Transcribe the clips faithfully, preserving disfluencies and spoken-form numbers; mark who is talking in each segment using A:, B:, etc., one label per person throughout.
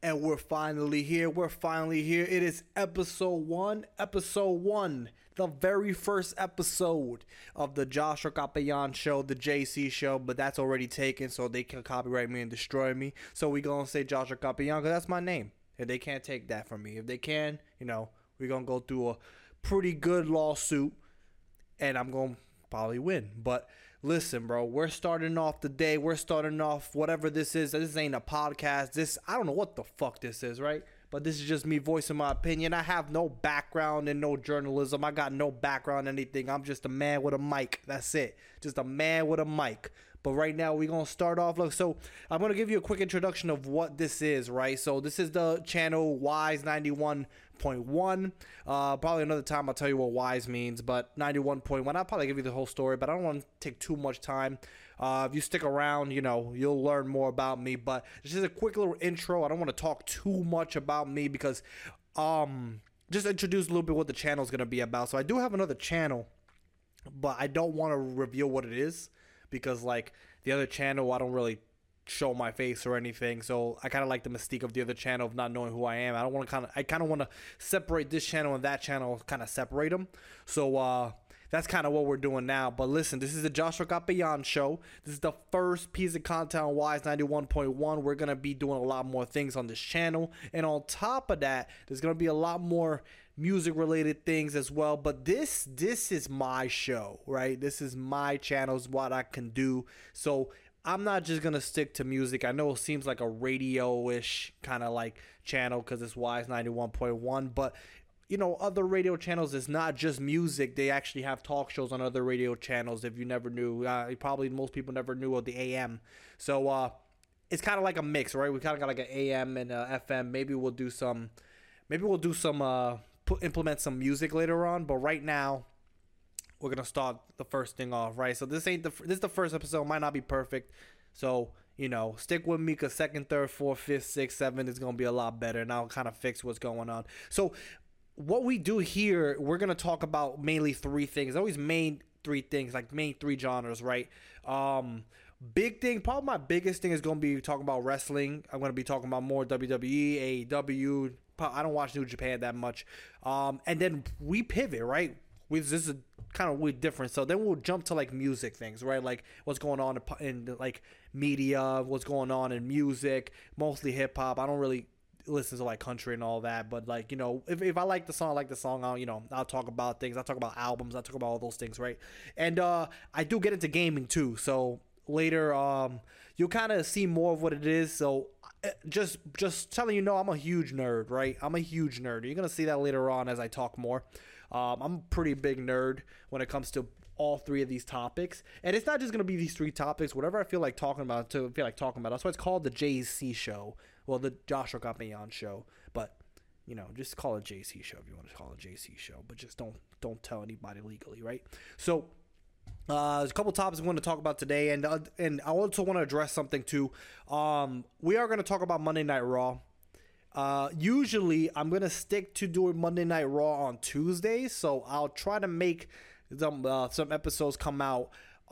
A: And we're finally here. We're finally here. It is episode one. Episode one. The very first episode of the Joshua Capellanes show, the J C show. But that's already taken, so they can copyright me and destroy me. So we gonna say Joshua Capellanes, because that's my name. And they can't take that from me. If they can, you know, we're gonna go through a pretty good lawsuit. And I'm gonna probably win. But listen, bro, we're starting off the day. We're starting off whatever this is. This ain't a podcast. This, I don't know what the fuck this is, right? But this is just me voicing my opinion. I have no background in no journalism. I got no background in anything. I'm just a man with a mic. That's it. Just a man with a mic. But right now, we're going to start off. Look, so I'm going to give you a quick introduction of what this is, right? So this is the channel Wise ninety-one point one. Uh, probably another time I'll tell you what Wise means, but ninety-one point one. I'll probably give you the whole story, but I don't want to take too much time. Uh, if you stick around, you know, you'll learn more about me. But this is a quick little intro. I don't want to talk too much about me because um, just introduce a little bit what the channel is going to be about. So I do have another channel, but I don't want to reveal what it is. Because, like, the other channel, I don't really show my face or anything. So, I kind of like the mystique of the other channel of not knowing who I am. I don't want to kind of, I kind of want to separate this channel and that channel, kind of separate them. So, uh, that's kind of what we're doing now. But listen, this is the Joshua Capellanes show. This is the first piece of content on Wise ninety-one point one. We're going to be doing a lot more things on this channel. And on top of that, there's going to be a lot more music related things as well. But this this is my show, right? This is my channel, is what I can do. So I'm not just going to stick to music. I know it seems like a radio-ish kind of like channel because it's Wise ninety-one point one. But you know, other radio channels is not just music. They actually have talk shows on other radio channels. If you never knew, uh, probably most people never knew of the A M. So uh, it's kind of like a mix, right? We kind of got like an A M and a F M. Maybe we'll do some, maybe we'll do some, uh, put, implement some music later on. But right now, we're gonna start the first thing off, right? So this ain't the this is the first episode. Might not be perfect. So you know, stick with me because second, third, fourth, fifth, sixth, seventh is gonna be a lot better, and I'll kind of fix what's going on. So what we do here, we're going to talk about mainly three things. Always main three things, like main three genres, right? Um, big thing, probably my biggest thing is going to be talking about wrestling. I'm going to be talking about more W W E, A E W. I don't watch New Japan that much. Um, and then we pivot, right? We, this is kind of weird different. So then we'll jump to like music things, right? Like what's going on in, in like media, what's going on in music, mostly hip hop. I don't really listen to like country and all that, but like, you know, if, if I like the song, I like the song, I'll, you know, I'll talk about things. I'll talk about albums. I'll talk about all those things, right? And uh, I do get into gaming too. So later, um, you'll kind of see more of what it is. So just just telling you, know, I'm a huge nerd, right? I'm a huge nerd. You're gonna see that later on as I talk more. Um, I'm a pretty big nerd when it comes to all three of these topics, and it's not just gonna be these three topics. Whatever I feel like talking about, to feel like talking about. That's why it's called the J C show. Well, the Joshua Capellanes show, but you know, just call it J C show if you want to call it J C show, but just don't don't tell anybody legally, right? So, uh, there's a couple topics I'm going to talk about today, and uh, and I also want to address something too. Um, we are going to talk about Monday Night Raw. Uh, usually, I'm going to stick to doing Monday Night Raw on Tuesdays, so I'll try to make some uh, some episodes come out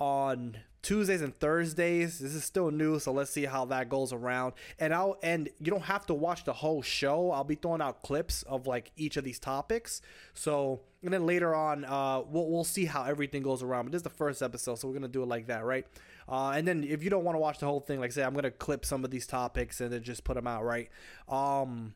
A: on Tuesdays and Thursdays. This is still new, so let's see how that goes around. And I'll and you don't have to watch the whole show. I'll be throwing out clips of like each of these topics. So and then later on, uh, we'll we'll see how everything goes around. But this is the first episode, so we're gonna do it like that, right? Uh, and then if you don't want to watch the whole thing, like I said, I'm gonna clip some of these topics and then just put them out, right? Um,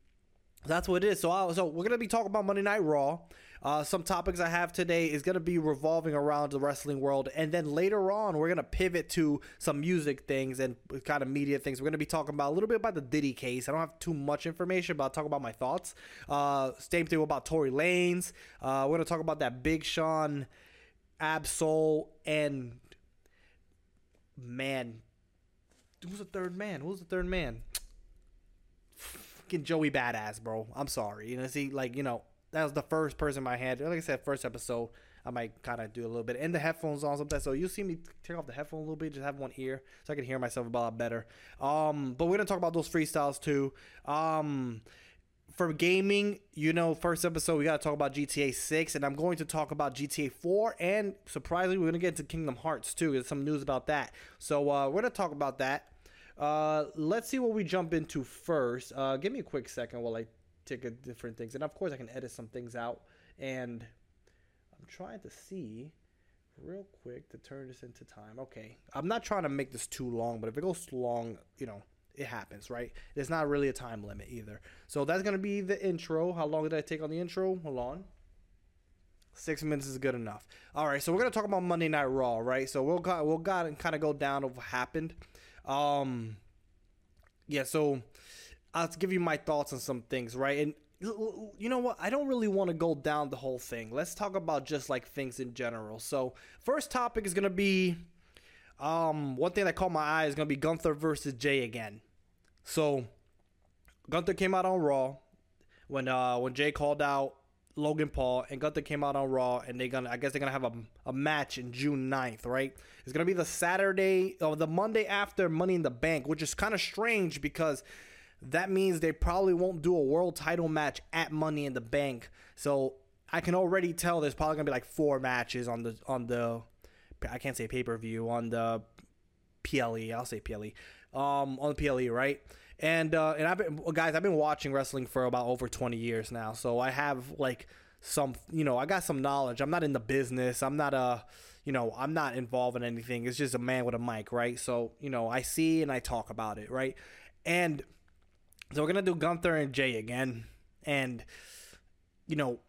A: that's what it is. So I, so we're gonna be talking about Monday Night Raw. Uh, some topics I have today is going to be revolving around the wrestling world. And then later on, we're going to pivot to some music things and kind of media things. We're going to be talking about a little bit about the Diddy case. I don't have too much information, but I'll talk about my thoughts. Uh, same thing about Tory Lanez. Uh, we're going to talk about that Big Sean, Absol, and man, who's the third man? Who's the third man? Fucking Joey Badass, bro. I'm sorry. You know, see, like, you know, that was the first person in my head. Like I said, first episode, I might kind of do a little bit. And the headphones on sometimes. So you'll see me take off the headphone a little bit. Just have one ear so I can hear myself a lot better. Um, but we're going to talk about those freestyles too. Um, for gaming, you know, first episode, we got to talk about G T A six. And I'm going to talk about G T A four. And surprisingly, we're going to get into Kingdom Hearts too. There's some news about that. So uh, we're going to talk about that. Uh, let's see what we jump into first. Uh, give me a quick second while I take a different things, and of course I can edit some things out. And I'm trying to see real quick to turn this into time. Okay, I'm not trying to make this too long, but if it goes long, you know, it happens, right? There's not really a time limit either. So that's gonna be the intro. How long did I take on the intro? Hold on. Six minutes is good enough. All right, so we're gonna talk about Monday Night Raw, right? So we'll got we'll got and kind of go down of what happened. Um, yeah. So I'll give you my thoughts on some things, right? And you know what? I don't really want to go down the whole thing. Let's talk about just like things in general. So first topic is gonna be um one thing that caught my eye is gonna be Gunther versus Jay again. So Gunther came out on Raw when uh when Jay called out Logan Paul, and Gunther came out on Raw, and they're gonna I guess they're gonna have a, a match in June ninth, right? It's gonna be the Saturday or the Monday after Money in the Bank, which is kind of strange because that means they probably won't do a world title match at Money in the Bank. So I can already tell there's probably gonna be like four matches on the on the I can't say pay-per-view on the P L E. I'll say P L E. Um, on the P L E, right? And uh, and I've been guys, I've been watching wrestling for about over twenty years now, so I have like some, you know, I got some knowledge. I'm not in the business. I'm not a, you know, I'm not involved in anything. It's just a man with a mic, right? So you know, I see and I talk about it, right? And so we're gonna do Gunther and Jay again, and you know,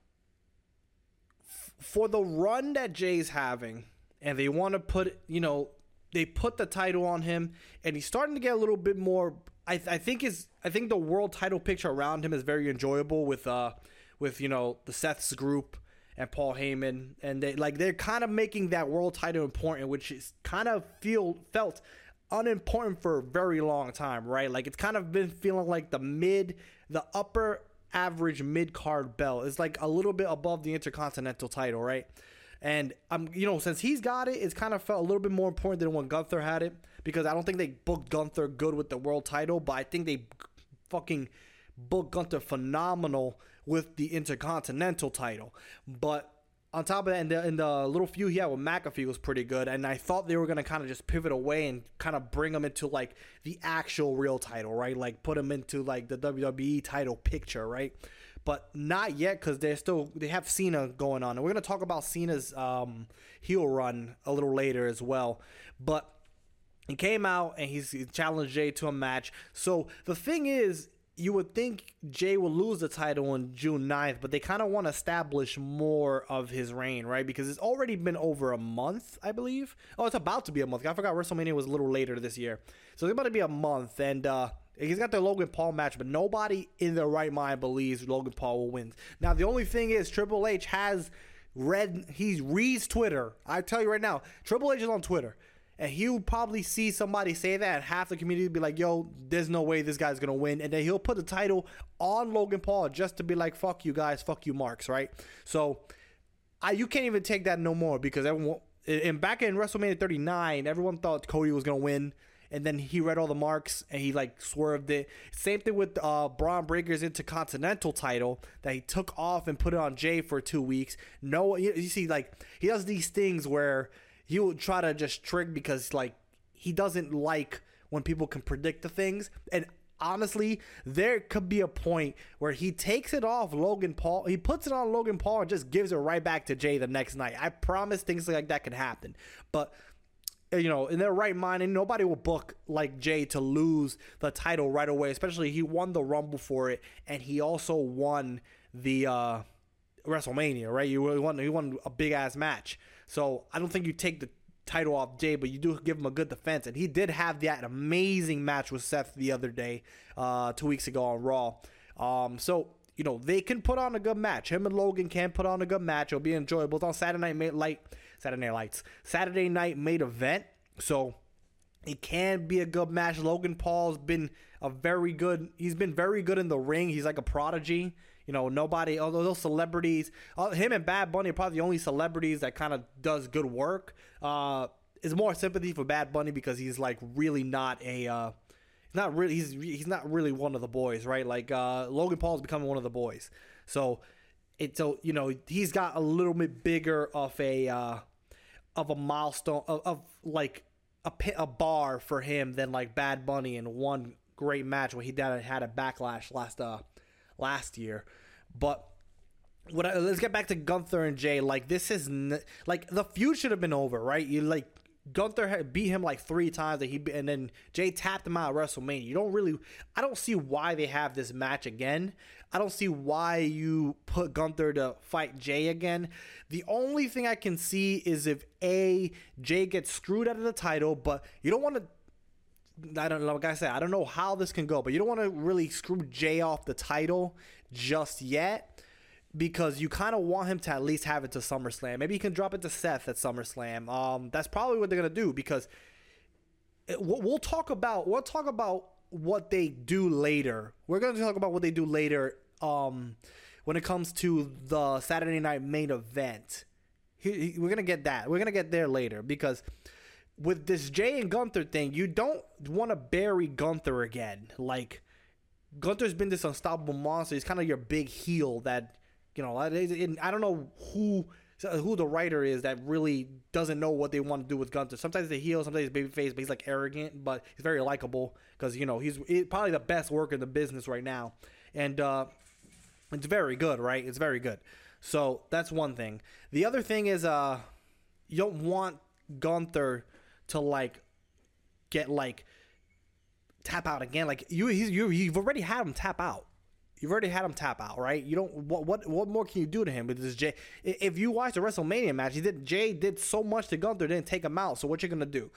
A: f- for the run that Jay's having, and they want to put, you know, they put the title on him, and he's starting to get a little bit more. I, th- I think is I think the world title picture around him is very enjoyable with uh with you know the Seth's group and Paul Heyman, and they like they're kind of making that world title important, which is kind of feel felt unimportant for a very long time, right? Like it's kind of been feeling like the mid the upper average mid card belt is like a little bit above the Intercontinental title, right? And I'm, you know, since he's got it, it's kind of felt a little bit more important than when Gunther had it, because I don't think they booked Gunther good with the world title, but I think they fucking booked Gunther phenomenal with the Intercontinental title. But on top of that, in the, in the little feud he had with McAfee was pretty good, and I thought they were going to kind of just pivot away and kind of bring him into like the actual real title, right? Like put him into like the W W E title picture, right? But not yet, because they're still they have Cena going on, and we're gonna talk about Cena's um, heel run a little later as well. But he came out and he's he challenged Jay to a match. So the thing is, you would think Jay will lose the title on June ninth, but they kind of want to establish more of his reign, right? Because it's already been over a month, I believe. Oh, it's about to be a month. I forgot WrestleMania was a little later this year, so it's about to be a month, and. uh He's got the Logan Paul match, but nobody in their right mind believes Logan Paul will win. Now, the only thing is Triple H has read, he reads Twitter. I tell you right now, Triple H is on Twitter, and he'll probably see somebody say that, and half the community will be like, yo, there's no way this guy's going to win. And then he'll put the title on Logan Paul just to be like, fuck you guys, fuck you marks, right? So I, you can't even take that no more, because everyone, and back in WrestleMania thirty-nine, everyone thought Cody was going to win. And then he read all the marks and he like swerved it. Same thing with uh, Braun Breaker's Intercontinental title that he took off and put it on Jay for two weeks. No, you, you see, like he does these things where he will try to just trick, because like he doesn't like when people can predict the things. And honestly, there could be a point where he takes it off Logan Paul. He puts it on Logan Paul and just gives it right back to Jay the next night. I promise things like that can happen. But you know, in their right mind, and nobody will book like Jay to lose the title right away, especially he won the Rumble for it, and he also won the uh, WrestleMania, right? You won, he won a big ass match, so I don't think you take the title off Jay, but you do give him a good defense, and he did have that amazing match with Seth the other day, uh, two weeks ago on Raw. Um, so you know they can put on a good match. Him and Logan can put on a good match. It'll be enjoyable. It's on Saturday Night Light. Saturday Night Lights. Saturday night main event. So it can be a good match. Logan Paul's been a very good, he's been very good in the ring. He's like a prodigy. You know, nobody, although those celebrities, uh, him and Bad Bunny are probably the only celebrities that kind of does good work. Uh, is more sympathy for Bad Bunny because he's like really not a, uh, he's not really, he's, he's not really one of the boys, right? Like uh, Logan Paul's becoming one of the boys. So it's, so, you know, he's got a little bit bigger of a, uh, of a milestone of, of like a, a bar for him than like Bad Bunny in one great match when he did, had a backlash last uh last year. But what I, let's get back to Gunther and Jay. Like this is n- like the feud should have been over, right? You like Gunther had beat him like three times, that he and then Jay tapped him out at WrestleMania. You don't really, I don't see why they have this match again. I don't see why you put Gunther to fight Jay again. The only thing I can see is if A, Jay gets screwed out of the title, but you don't want to, I don't know, like I said, I don't know how this can go, but you don't want to really screw Jay off the title just yet, because you kind of want him to at least have it to SummerSlam. Maybe you can drop it to Seth at SummerSlam. Um, that's probably what they're gonna do, because it, we'll talk about we'll talk about what they do later. We're gonna talk about what they do later. Um, when it comes to the Saturday Night Main Event, he, he, we're gonna get that. We're gonna get there later, because with this Jay and Gunther thing, you don't want to bury Gunther again. Like Gunther's been this unstoppable monster. He's kind of your big heel that. You know, I don't know who who the writer is that really doesn't know what they want to do with Gunther. Sometimes he's a heel, sometimes he's babyface, but he's like arrogant, but he's very likable because, you know, he's probably the best worker in the business right now. And uh, it's very good, right? It's very good. So that's one thing. The other thing is uh, you don't want Gunther to, like, get, like, tap out again. Like, you, he's, you, you've already had him tap out. You've already had him tap out, right? You don't. What what what more can you do to him with this Jay? If you watch the WrestleMania match, he did. Jay did so much to Gunther, didn't take him out. So what you're gonna do?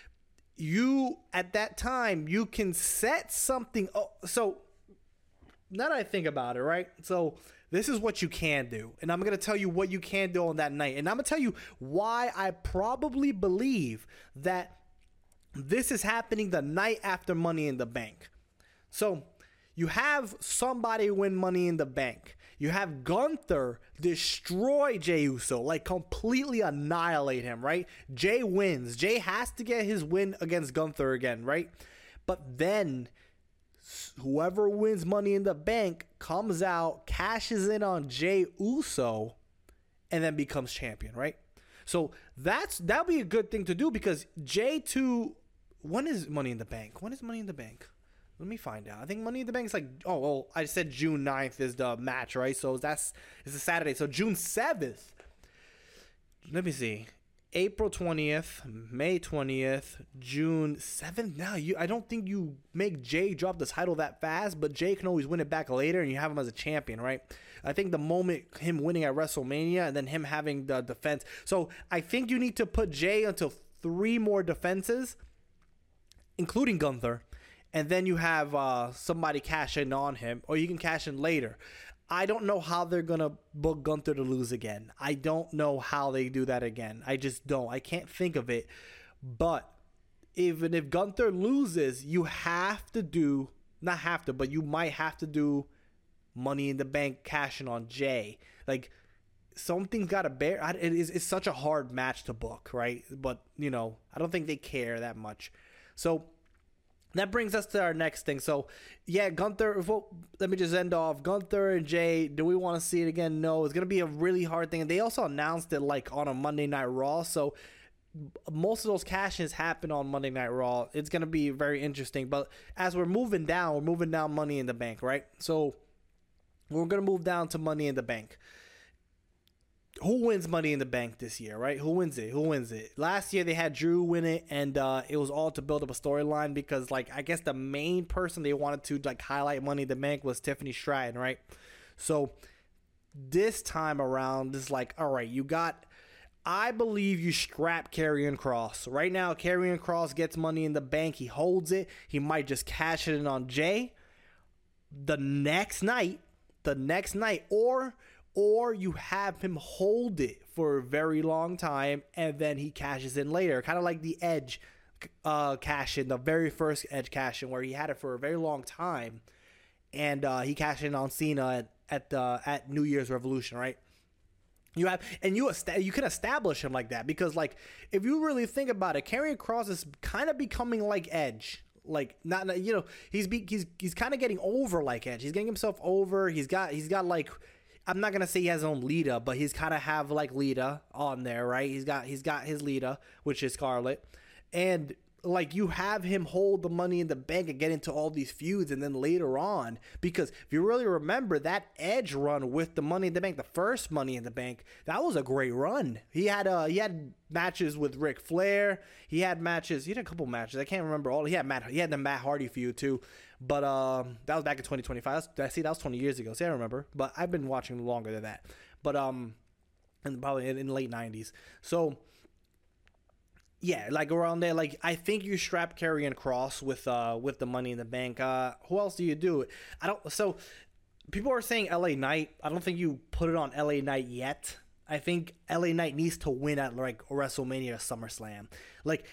A: You at that time you can set something. Oh, so now that I think about it, right? So this is what you can do, and I'm gonna tell you what you can do on that night, and I'm gonna tell you why I probably believe that this is happening the night after Money in the Bank. So. You have somebody win Money in the Bank. You have Gunther destroy Jey Uso, like completely annihilate him, right? Jay wins. Jay has to get his win against Gunther again, right? But then whoever wins Money in the Bank comes out, cashes in on Jey Uso, and then becomes champion, right? So that's that'll be a good thing to do, because Jay to when is Money in the Bank? When is Money in the Bank? Let me find out. I think Money in the Bank is like, oh, well, I said June ninth is the match, right? So that's, it's a Saturday. So June seventh. Let me see. April twentieth, May twentieth, June seventh. Now, you, I don't think you make Jay drop the title that fast, but Jay can always win it back later and you have him as a champion, right? I think the moment him winning at WrestleMania and then him having the defense. So I think you need to put Jay until three more defenses, including Gunther. And then you have uh, somebody cash in on him, or you can cash in later. I don't know how they're going to book Gunther to lose again. I don't know how they do that again. I just don't. I can't think of it. But even if Gunther loses, you have to do, not have to, but you might have to do Money in the Bank cashing on Jay. Like, something's got to bear. It is, it's such a hard match to book, right? But, you know, I don't think they care that much. So, that brings us to our next thing. So, yeah, Gunther, well, let me just end off. Gunther and Jay, do we want to see it again? No, it's going to be a really hard thing. And they also announced it, like, on a Monday Night Raw. So, most of those cash-ins happen on Monday Night Raw. It's going to be very interesting. But as we're moving down, we're moving down Money in the Bank, right? So, we're going to move down to Money in the Bank. Who wins Money in the Bank this year, right? Who wins it? Who wins it? Last year they had Drew win it, and uh, it was all to build up a storyline because, like, I guess the main person they wanted to, like, highlight Money in the Bank was Tiffany Stratton, right? So this time around, it's like, all right, you got, I believe you scrap Karrion Kross. Right now, Karrion Kross gets Money in the Bank. He holds it. He might just cash it in on Jay the next night, the next night, or... Or you have him hold it for a very long time, and then he cashes in later. Kind of like the Edge uh, cash in, the very first Edge cash in, where he had it for a very long time. And uh, he cashed in on Cena at at, uh, at New Year's Revolution, right? You have, and you est- you can establish him like that. Because, like, if you really think about it, Karrion Kross is kind of becoming like Edge. Like, not, you know, he's be, he's he's kind of getting over like Edge. He's getting himself over. He's got he's got like... I'm not gonna say he has his own Lita, but he's kind of have like Lita on there, right? He's got he's got his Lita, which is Scarlett, and like you have him hold the Money in the Bank and get into all these feuds, and then later on, because if you really remember that Edge run with the Money in the Bank, the first Money in the Bank, that was a great run. He had uh he had matches with Ric Flair. He had matches. He had a couple matches. I can't remember all. He had Matt. He had the Matt Hardy feud too, but um that was back in twenty twenty-five. That's, see, that was twenty years ago. See, I remember, but I've been watching longer than that. But um, and probably in, in the late nineties. So. Yeah, like around there, like I think you strap Karrion Kross with uh with the Money in the Bank. Uh, who else do you do? I don't. So people are saying L A Knight. I don't think you put it on L A Knight yet. I think L A Knight needs to win at like WrestleMania or SummerSlam. Like,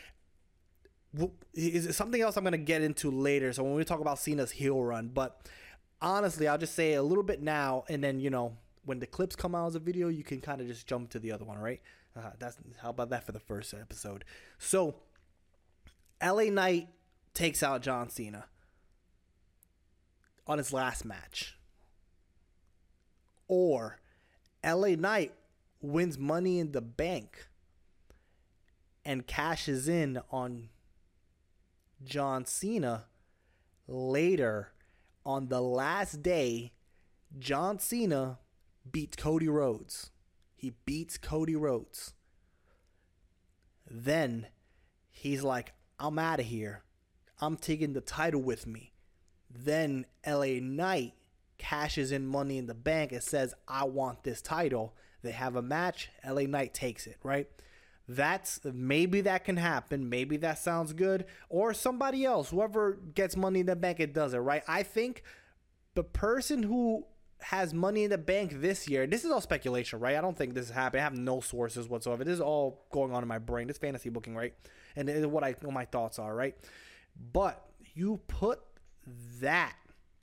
A: is something else I'm gonna get into later. So when we talk about Cena's heel run, but honestly, I'll just say a little bit now, and then you know when the clips come out as a video, you can kind of just jump to the other one, right? Uh, that's how about that for the first episode. So, L A Knight takes out John Cena on his last match, or L A Knight wins Money in the Bank and cashes in on John Cena later on the last day. John Cena beats Cody Rhodes. He beats Cody Rhodes. Then he's like, I'm out of here. I'm taking the title with me. Then L A Knight cashes in Money in the Bank and says, I want this title. They have a match. L A Knight takes it, right? That's maybe that can happen. Maybe that sounds good. Or somebody else, whoever gets Money in the Bank, it does it, right? I think the person who has Money in the Bank this year, this is all speculation, right? I don't think this is happening. I have no sources whatsoever. This is all going on in my brain. This fantasy booking, right? And this is what I what my thoughts are, right? But you put that,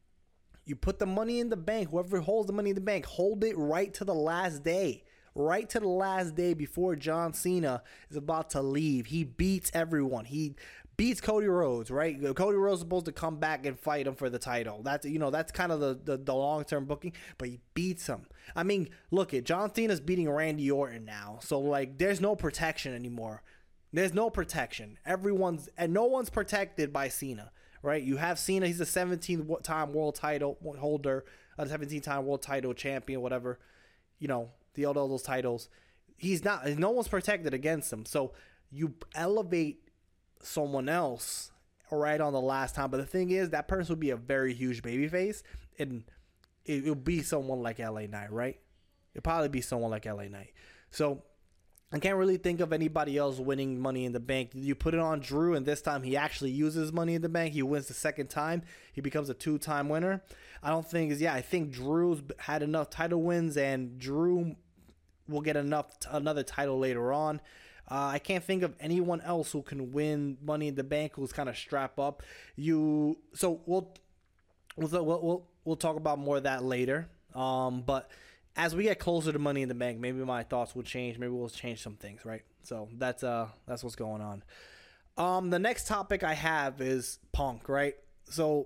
A: you put the Money in the Bank, whoever holds the Money in the Bank, hold it right to the last day. Right to the last day before John Cena is about to leave. He beats everyone. He beats Cody Rhodes, right? Cody Rhodes is supposed to come back and fight him for the title. That's, you know, that's kind of the, the, the long-term booking, but he beats him. I mean, look at John Cena's beating Randy Orton now. So, like, there's no protection anymore. There's no protection. Everyone's, and no one's protected by Cena, right? You have Cena. He's the seventeenth-time world title holder, a seventeenth-time world title champion, whatever, you know, the all those titles. He's not, no one's protected against him. So you elevate someone else right on the last time. But the thing is, that person would be a very huge babyface, and it would be someone like L A Knight, right? It'd probably be someone like L A Knight. So I can't really think of anybody else winning Money in the Bank. You put it on Drew, and this time he actually uses Money in the Bank. He wins the second time. He becomes a two-time winner. I don't think is yeah. I think Drew's had enough title wins, and Drew will get enough t- another title later on. Uh, I can't think of anyone else who can win Money in the Bank who's kind of strap up. You so we'll we'll we'll we'll talk about more of that later. Um, but as we get closer to Money in the Bank, maybe my thoughts will change. Maybe we'll change some things, right? So that's uh that's what's going on. Um, the next topic I have is Punk, right? So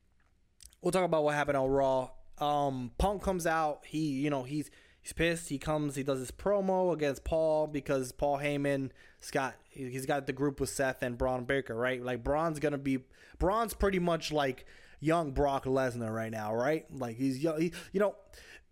A: we'll talk about what happened on Raw. Um, Punk comes out. He you know he's. He's pissed. He comes. He does his promo against Paul because Paul Heyman's got he's got the group with Seth and Braun Breaker, right? Like Braun's gonna be Braun's pretty much like young Brock Lesnar right now, right? Like he's young. He, you know,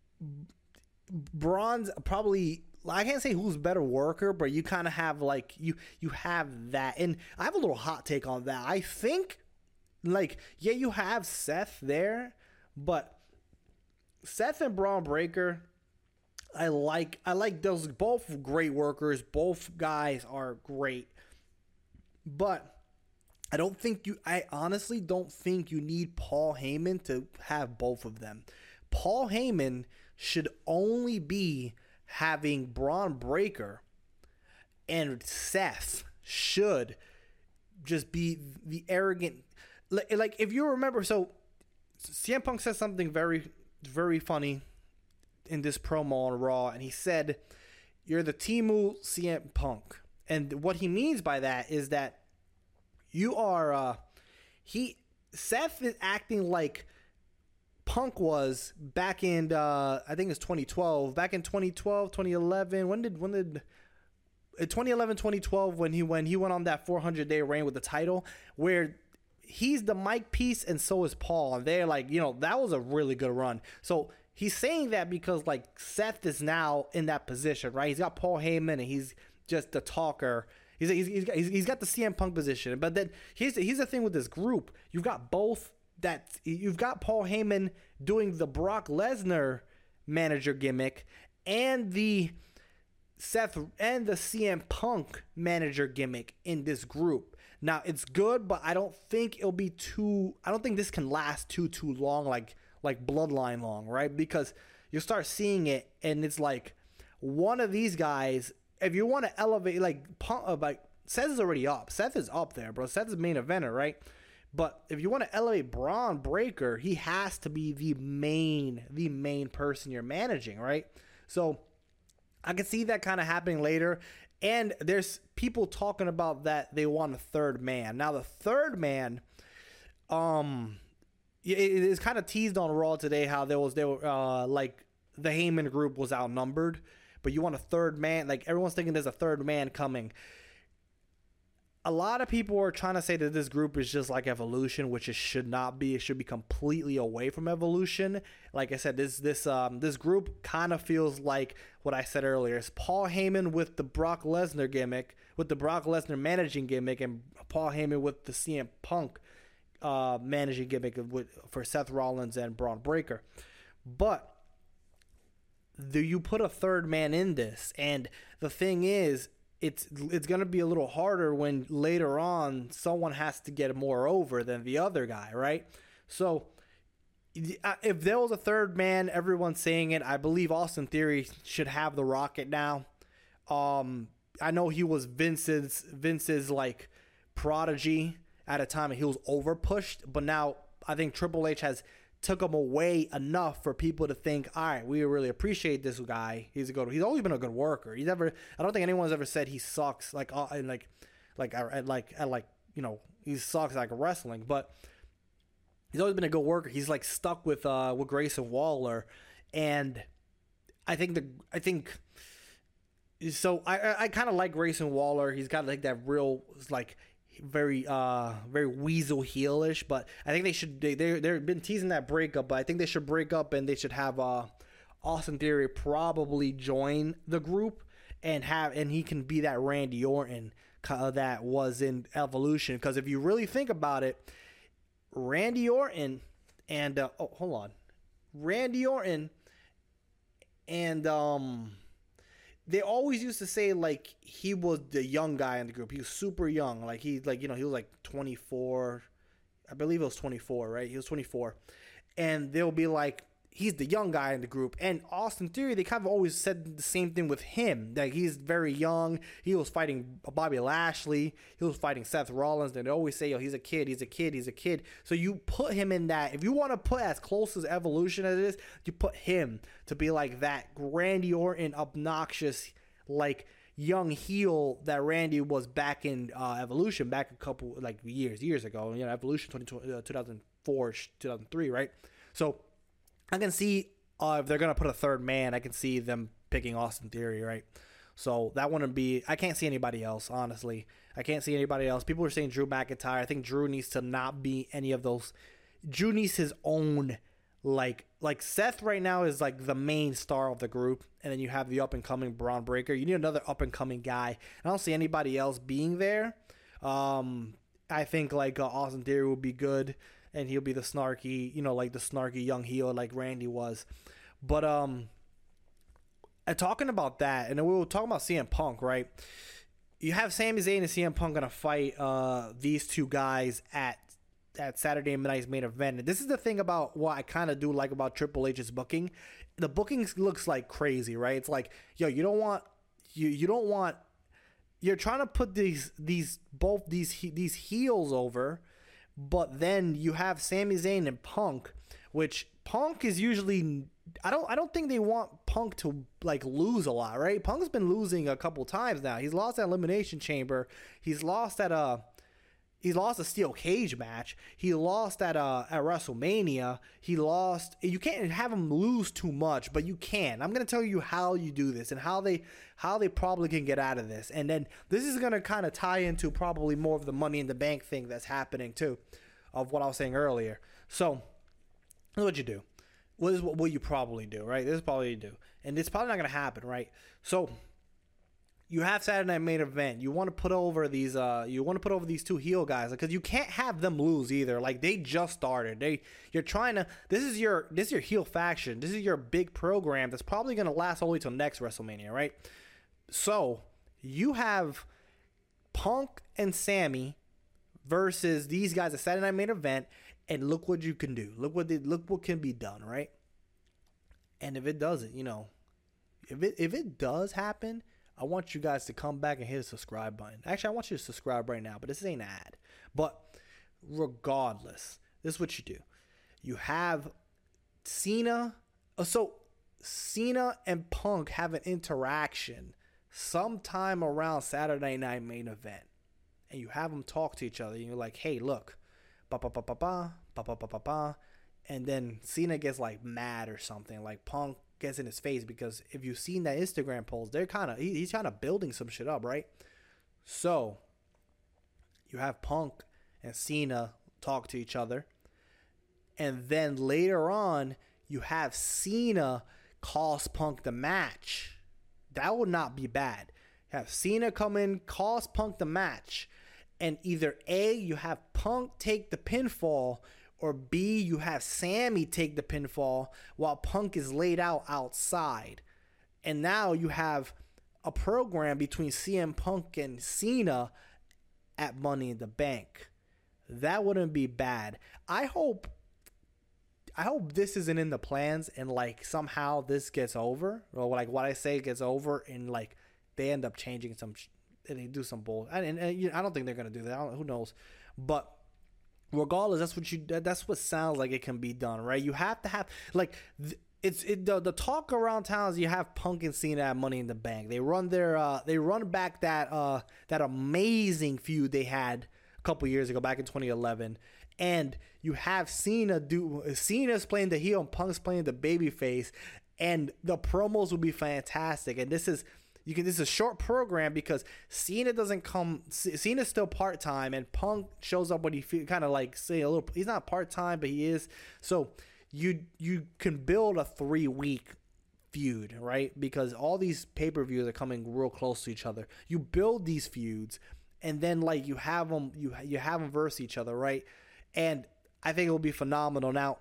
A: Braun's probably. I can't say who's better worker, but you kind of have like you you have that, and I have a little hot take on that. I think, like, yeah, you have Seth there, but Seth and Braun Breaker. I like I like those both great workers. Both guys are great. But I don't think you I honestly don't think you need Paul Heyman to have both of them. Paul Heyman should only be having Braun Breaker, and Seth should just be the arrogant, like, like if you remember, so C M Punk said something very very funny in this promo on Raw, and he said, you're the Teemu C M Punk. And what he means by that is that you are uh he Seth is acting like Punk was back in uh I think it's twenty twelve, back in twenty twelve, twenty eleven. When did when did twenty eleven, twenty twelve, when he when he went on that four hundred day reign with the title, where he's the mic piece and so is Paul, and they're like, you know, that was a really good run. So he's saying that because like Seth is now in that position, right? He's got Paul Heyman and he's just the talker. He's he's he's got, he's got the C M Punk position. But then here's here's the thing with this group: you've got both that you've got Paul Heyman doing the Brock Lesnar manager gimmick and the Seth and the C M Punk manager gimmick in this group. Now it's good, but I don't think it'll be too. I don't think this can last too too long, like like Bloodline long, right? Because you start seeing it, and it's like one of these guys. If you want to elevate, like Punk, uh, like Seth is already up. Seth is up there, bro. Seth is main eventer, right? But if you want to elevate Braun Breaker, he has to be the main, the main person you're managing, right? So I can see that kind of happening later. And there's people talking about that they want a third man. Now the third man, um, it is kind of teased on Raw today how there was there were uh like the Heyman group was outnumbered, but you want a third man. Like everyone's thinking there's a third man coming. A lot of people are trying to say that this group is just like Evolution, which it should not be. It should be completely away from Evolution. Like I said, this this um this group kind of feels like what I said earlier. It's Paul Heyman with the Brock Lesnar gimmick, with the Brock Lesnar managing gimmick, and Paul Heyman with the C M Punk uh, managing gimmick with, for Seth Rollins and Braun Breaker. But do you put a third man in this? And the thing is, it's it's going to be a little harder when later on someone has to get more over than the other guy, right? So if there was a third man, everyone's saying it. I believe Austin Theory should have the Rocket now. Um, I know he was Vince's Vince's like prodigy at a time, and he was over pushed. But now I think Triple H has took him away enough for people to think, all right, we really appreciate this guy. He's a good. He's always been a good worker. He's never. I don't think anyone's ever said he sucks. Like, uh, and like, like, at like, at like, you know, he sucks like wrestling. But he's always been a good worker. He's like stuck with uh with Grayson Waller, and I think the I think. So I I, I kind of like Grayson Waller. He's got like that real like. very uh very weasel heelish, but I think they should they they they've been teasing that breakup, but I think they should break up and they should have uh Austin Theory probably join the group and have and he can be that Randy Orton uh, that was in Evolution. Because if you really think about it, Randy Orton and uh, oh hold on Randy Orton and um they always used to say like he was the young guy in the group. He was super young. Like he like, you know, he was like twenty-four. I believe it was twenty-four, right? He was twenty-four. And they'll be like, he's the young guy in the group. And Austin Theory, they kind of always said the same thing with him. Like he's very young. He was fighting Bobby Lashley. He was fighting Seth Rollins. And they always say, oh, he's a kid, he's a kid, he's a kid. So you put him in that. If you want to put as close as Evolution as it is, you put him to be like that Randy Orton, obnoxious, like young heel that Randy was back in uh, Evolution, back a couple, like years, years ago. You know, Evolution two thousand four, two thousand three, right? So I can see uh, if they're going to put a third man, I can see them picking Austin Theory, right? So that wouldn't be – I can't see anybody else, honestly. I can't see anybody else. People are saying Drew McIntyre. I think Drew needs to not be any of those. Drew needs his own – like like Seth right now is like the main star of the group, and then you have the up-and-coming Braun Breaker. You need another up-and-coming guy. I don't see anybody else being there. Um, I think like uh, Austin Theory would be good. And he'll be the snarky, you know, like the snarky young heel like Randy was. But um, and talking about that, and then we were talking about C M Punk, right? You have Sami Zayn and C M Punk going to fight uh, these two guys at at Saturday night's main event. And this is the thing about what I kind of do like about Triple H's booking. The booking looks like crazy, right? It's like, yo, you don't want, you you don't want, you're trying to put these these both these these heels over. But then you have Sami Zayn and Punk, which Punk is usually I don't I don't think they want Punk to like lose a lot, right? Punk's been losing a couple times now. He's lost at Elimination Chamber. He's lost at uh He lost a steel cage match. He lost at uh at WrestleMania. He lost. You can't have him lose too much, but you can. I'm gonna tell you how you do this and how they how they probably can get out of this. And then this is gonna kind of tie into probably more of the Money in the Bank thing that's happening too, of what I was saying earlier. So, here's what you do. What is what will you probably do, right? This is probably what you do, and it's probably not gonna happen, right? So. You have Saturday Night Main Event. You want to put over these. Uh, you want to put over these two heel guys because you can't have them lose either. Like they just started. They, you're trying to. This is your. This is your heel faction. This is your big program that's probably gonna last only till next WrestleMania, right? So you have Punk and Sammy versus these guys at Saturday Night Main Event, and look what you can do. Look what they, look what can be done, right? And if it doesn't, you know, if it if it does happen. I want you guys to come back and hit the subscribe button. Actually, I want you to subscribe right now, but this ain't an ad. But regardless, this is what you do. You have Cena. So Cena and Punk have an interaction sometime around Saturday Night Main Event. And you have them talk to each other. And you're like, hey, look. Ba ba ba ba ba. Ba ba ba ba ba. And then Cena gets like mad or something. Like Punk gets in his face because if you've seen that Instagram post, they're kind of he, he's kind of building some shit up, right? So you have Punk and Cena talk to each other, and then later on you have Cena cost Punk the match. That would not be bad. Have Cena come in, cost Punk the match, and either A, you have Punk take the pinfall, or B, you have Sammy take the pinfall while Punk is laid out outside. And now you have a program between C M Punk and Cena at Money in the Bank. That wouldn't be bad. I hope I hope this isn't in the plans and like somehow this gets over. Or like what I say gets over and like they end up changing some and they do some bull. And, and, and I don't think they're going to do that. Who knows? But regardless, that's what you. That's what sounds like it can be done, right? You have to have like it's it. The, the talk around town is you have Punk and Cena at Money in the Bank. They run their. Uh, they run back that. Uh, that amazing feud they had a couple years ago, back in twenty eleven, and you have Cena do. Cena's playing the heel and Punk's playing the babyface, and the promos will be fantastic. And this is. You can. This is a short program because Cena doesn't come. Cena's still part time, and Punk shows up when he feel kind of like say a little. He's not part time, but he is. So you you can build a three week feud, right? Because all these pay per views are coming real close to each other. You build these feuds, and then like you have them. You you have them versus each other, right? And I think it will be phenomenal. Now,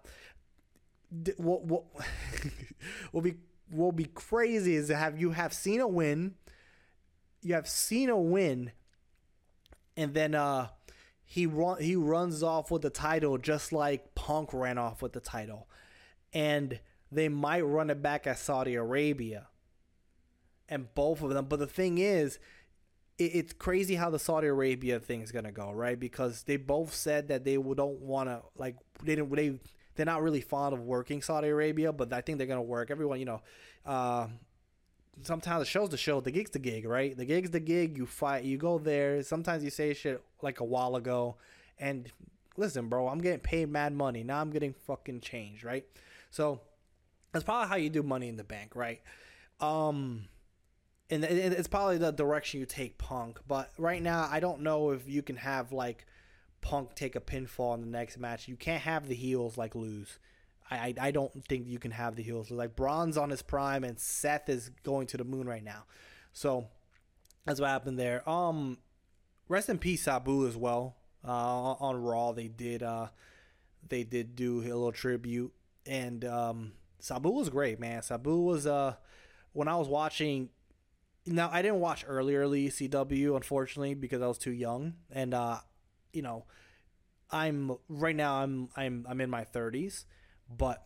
A: what what will be. What will be crazy is to have you have Cena win, you have Cena win, and then uh, he run he runs off with the title just like Punk ran off with the title, and they might run it back at Saudi Arabia, and both of them. But the thing is, it, it's crazy how the Saudi Arabia thing is gonna go, right? Because they both said that they don't want to like they didn't they. They're not really fond of working Saudi Arabia, but I think they're going to work. Everyone, you know, uh, sometimes the show's the show, the gig's the gig, right? The gig's the gig. You fight, you go there. Sometimes you say shit like a while ago. And listen, bro, I'm getting paid mad money. Now I'm getting fucking changed, right? So that's probably how you do Money in the Bank, right? Um, and it's probably the direction you take Punk. But right now, I don't know if you can have like Punk take a pinfall in the next match. You can't have the heels like lose. I, I I don't think you can have the heels like Braun's on his prime and Seth is going to the moon right now. So that's what happened there. Um, rest in peace Sabu as well. Uh, on Raw they did uh they did do a little tribute, and um Sabu was great, man. Sabu was uh when I was watching. Now I didn't watch early early C W unfortunately because I was too young, and uh. You know, I'm right now. I'm I'm I'm in my thirties, but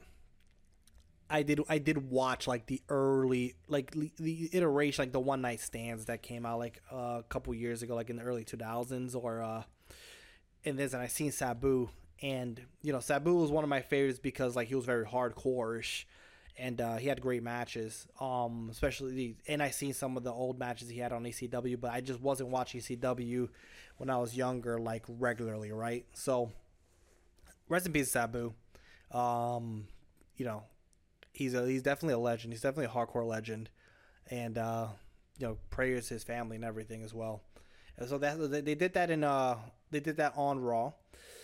A: I did I did watch like the early like the iteration, like the one night stands that came out like uh, a couple years ago, like in the early two thousands, or uh, and this and I seen Sabu, and you know Sabu was one of my favorites because like he was very hardcore-ish, and uh, he had great matches. Um, especially the, and I seen some of the old matches he had on E C W, but I just wasn't watching E C W when I was younger, like regularly, right? So, rest in peace, Sabu. Um, you know, he's a, he's definitely a legend. He's definitely a hardcore legend, and uh, you know, prayers to his family and everything as well. And so that they did that in uh, they did that on Raw.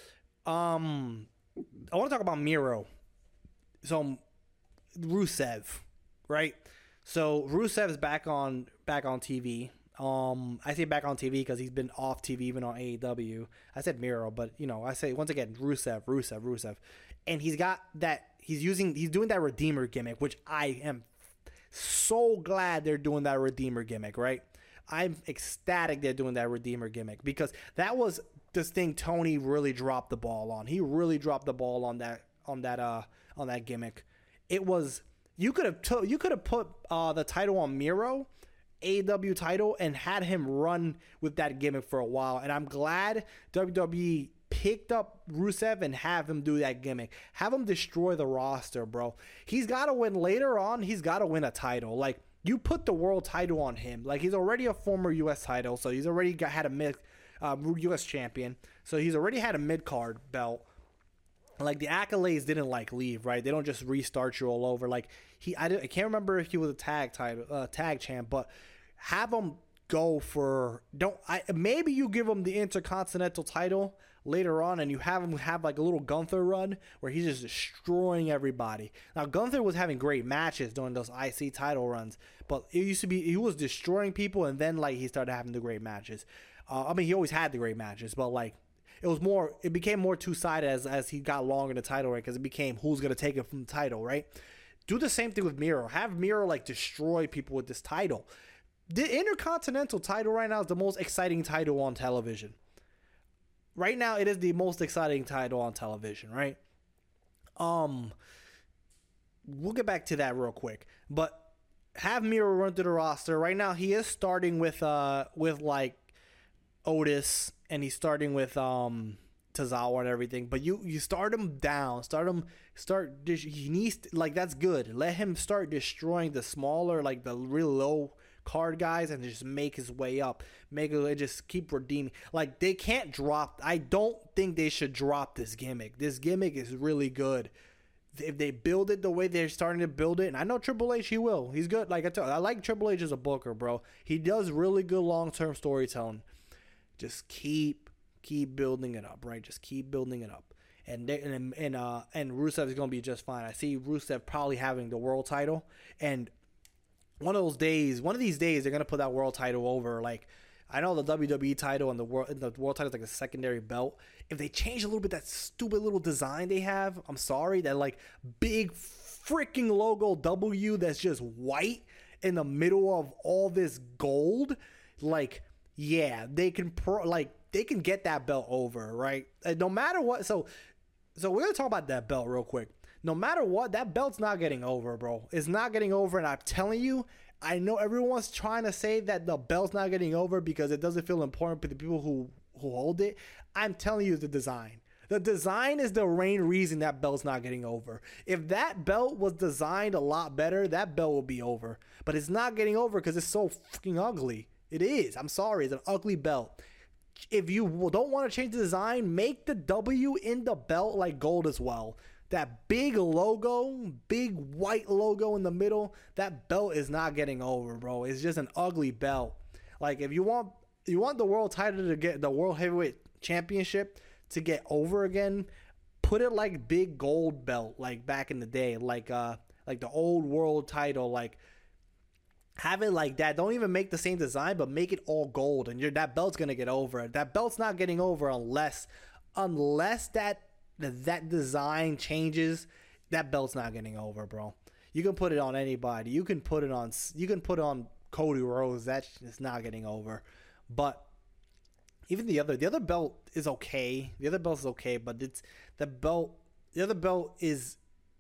A: Um, I want to talk about Miro. So Rusev, right? So Rusev is back on back on T V. Um, I say back on T V because he's been off T V even on A E W. I said Miro, but you know, I say once again Rusev, Rusev, Rusev, and he's got that. He's using, he's doing that Redeemer gimmick, which I am so glad they're doing that Redeemer gimmick, right? I'm ecstatic they're doing that Redeemer gimmick because that was this thing Tony really dropped the ball on. He really dropped the ball on that on that uh on that gimmick. It was you could have t- you could have put uh, the title on Miro, A E W title, and had him run with that gimmick for a while. And I'm glad W W E picked up Rusev and have him do that gimmick. Have him destroy the roster, bro. He's got to win later on. He's got to win a title. Like, you put the world title on him. Like, he's already a former U S title, so he's already got, had a mid uh, U S champion. So he's already had a mid-card belt. Like, the accolades didn't, like, leave, right? They don't just restart you all over. Like, he, I, I can't remember if he was a tag title, uh, tag champ, but have him go for, don't, I maybe you give him the Intercontinental title later on and you have him have like a little Gunther run where he's just destroying everybody. Now, Gunther was having great matches during those I C title runs, but it used to be, he was destroying people and then like he started having the great matches. Uh, I mean, he always had the great matches, but like it was more, it became more two-sided as, as he got longer in the title reign because it became who's going to take it from the title, right? Do the same thing with Miro. Have Miro like destroy people with this title. The Intercontinental title right now is the most exciting title on television. Right now, it is the most exciting title on television, right? Um, we'll get back to that real quick, but have Miro run through the roster. Right now, he is starting with uh with like Otis, and he's starting with um Tozawa and everything. But you you start him down, start him start. He needs to, like that's good. Let him start destroying the smaller, like the real low card guys, and just make his way up. Make it just keep redeeming. Like they can't drop. I don't think they should drop this gimmick. This gimmick is really good. If they build it the way they're starting to build it, and I know Triple H, he will. He's good. Like I tell, I like Triple H as a booker, bro. He does really good long term storytelling. Just keep keep building it up, right? Just keep building it up. And they, and and uh and Rusev is gonna be just fine. I see Rusev probably having the world title, and one of those days, one of these days, they're gonna put that world title over. Like I know the W W E title and the world the world title is like a secondary belt. If they change a little bit that stupid little design they have, I'm sorry, that like big freaking logo W that's just white in the middle of all this gold, like yeah, they can pro like they can get that belt over, right? And no matter what. So, so we're gonna talk about that belt real quick. No matter what, that belt's not getting over, bro. It's not getting over, and I'm telling you, I know everyone's trying to say that the belt's not getting over because it doesn't feel important to the people who, who hold it. I'm telling you the design. The design is the main reason that belt's not getting over. If that belt was designed a lot better, that belt would be over. But it's not getting over because it's so fucking ugly. It is. I'm sorry. It's an ugly belt. If you don't want to change the design, make the W in the belt like gold as well. That big logo, big white logo in the middle, that belt is not getting over, bro. It's just an ugly belt. Like if you want you want the world title to get the world heavyweight championship to get over again, put it like big gold belt like back in the day, like uh like the old world title, like have it like that. Don't even make the same design, but make it all gold, and you're, that belt's gonna get over. That belt's not getting over unless unless that that design changes. That belt's not getting over, bro. You can put it on anybody. You can put it on. You can put it on Cody Rhodes. That's just not getting over. But even the other, the other belt is okay. The other belt is okay, but it's the belt. The other belt is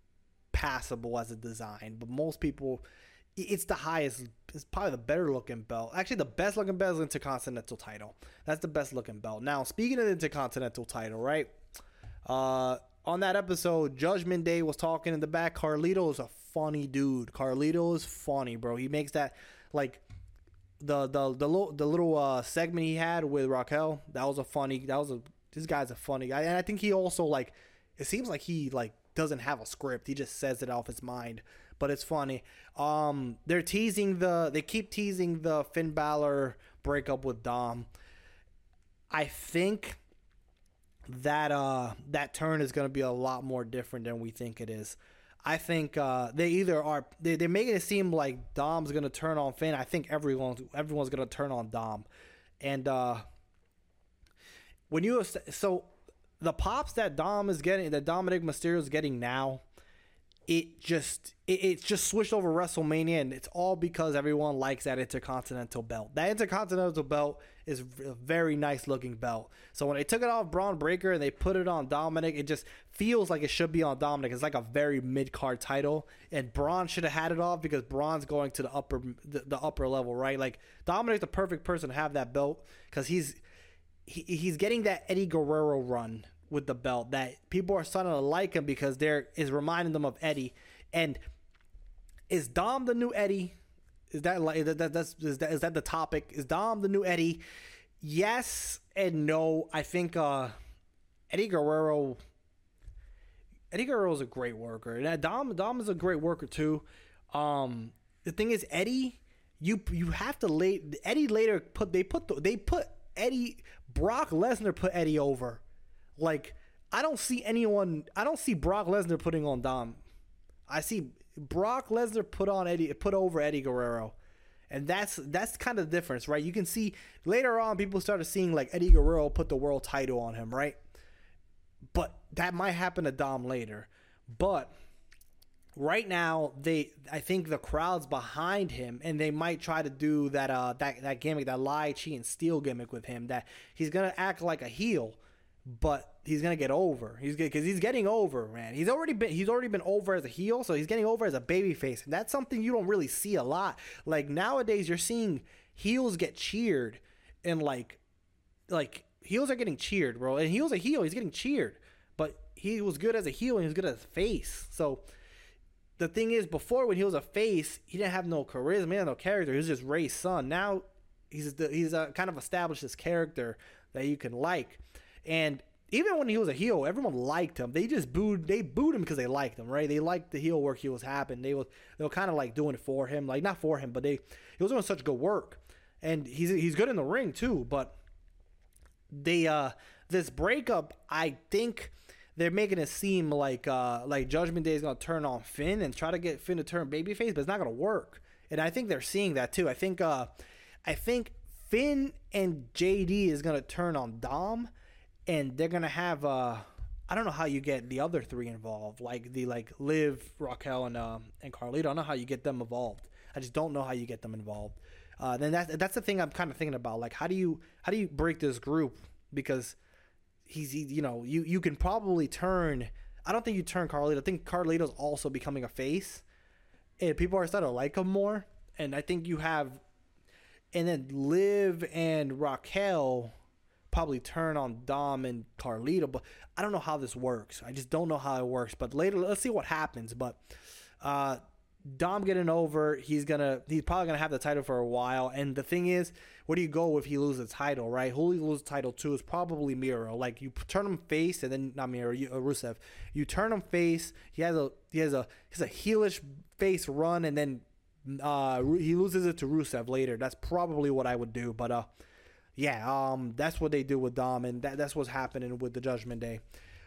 A: passable as a design, but most people, it's the highest. It's probably the better looking belt. Actually, the best looking belt is the Intercontinental title. That's the best looking belt. Now, speaking of the Intercontinental title, right? Uh, on that episode, Judgment Day was talking in the back. Carlito is a funny dude. Carlito is funny, bro. He makes that like the the the little the little uh, segment he had with Raquel. That was a funny. That was a this guy's a funny guy, and I think he also like. It seems like he like doesn't have a script. He just says it off his mind, but it's funny. Um, they're teasing the. They keep teasing the Finn Balor breakup with Dom. I think that uh that turn is going to be a lot more different than we think it is. I think uh, they either are they, they're making it seem like Dom's going to turn on Finn. I think everyone's everyone's going to turn on Dom, and uh, when you so the pops that Dom is getting, that Dominic Mysterio is getting now, it just it, it's just switched over WrestleMania, and it's all because everyone likes that Intercontinental belt. That Intercontinental belt is a very nice looking belt. So when they took it off Braun Breaker and they put it on Dominic, it just feels like it should be on Dominic. It's like a very mid card title, and Braun should have had it off because Braun's going to the upper the, the upper level, right? Like Dominic's the perfect person to have that belt because he's he, he's getting that Eddie Guerrero run with the belt that people are starting to like him because there is reminding them of Eddie. And is Dom the new Eddie? Is that like that, that that's is that is that the topic? Is Dom the new Eddie? Yes and no. I think uh, Eddie Guerrero. Eddie Guerrero is a great worker, and Dom Dom is a great worker too. Um, the thing is, Eddie, you you have to lay Eddie later put they put the, they put Eddie Brock Lesnar put Eddie over. Like I don't see anyone. I don't see Brock Lesnar putting on Dom. I see Brock Lesnar put on Eddie, put over Eddie Guerrero, and that's that's kind of the difference, right? You can see later on people started seeing like Eddie Guerrero put the world title on him, right? But that might happen to Dom later. But right now, they I think the crowd's behind him, and they might try to do that uh that that gimmick, that lie, cheat, and steal gimmick with him. That he's gonna act like a heel, but he's gonna get over. He's because he's getting over, man. He's already been he's already been over as a heel, so he's getting over as a babyface, and that's something you don't really see a lot. Like nowadays, you're seeing heels get cheered, and like like heels are getting cheered, bro. And heel's a heel, he's getting cheered, but he was good as a heel and he was good as a face. So the thing is, before when he was a face, he didn't have no charisma, he had no character. He was just Ray's son. Now he's the, he's a, kind of established this character that you can like. And even when he was a heel, everyone liked him. They just booed. They booed him because they liked him, right? They liked the heel work he was having. They was they were kind of like doing it for him, like not for him, but they he was doing such good work, and he's he's good in the ring too. But they uh this breakup, I think they're making it seem like uh like Judgment Day is gonna turn on Finn and try to get Finn to turn babyface, but it's not gonna work. And I think they're seeing that too. I think uh I think Finn and J D is gonna turn on Dom. And they're gonna have uh, I don't know how you get the other three involved, like the like Liv, Raquel, and um and Carlito. I don't know how you get them involved. I just don't know how you get them involved. Uh, then that's that's the thing I'm kind of thinking about. Like, how do you how do you break this group? Because he's he, you know you you can probably turn. I don't think you turn Carlito. I think Carlito's also becoming a face, and people are starting to like him more. And I think you have, and then Liv and Raquel probably turn on Dom and Carlito, but I don't know how this works. I just don't know how it works. But later, let's see what happens. But uh, Dom getting over, he's gonna he's probably gonna have the title for a while. And the thing is, where do you go if he loses the title, right? Who he loses the title to is probably Miro. Like you turn him face, and then not Miro, you, uh, Rusev. You turn him face. He has a he has a he has a heelish face run, and then uh, he loses it to Rusev later. That's probably what I would do. But uh. Yeah, um, that's what they do with Dom, and that, that's what's happening with the Judgment Day.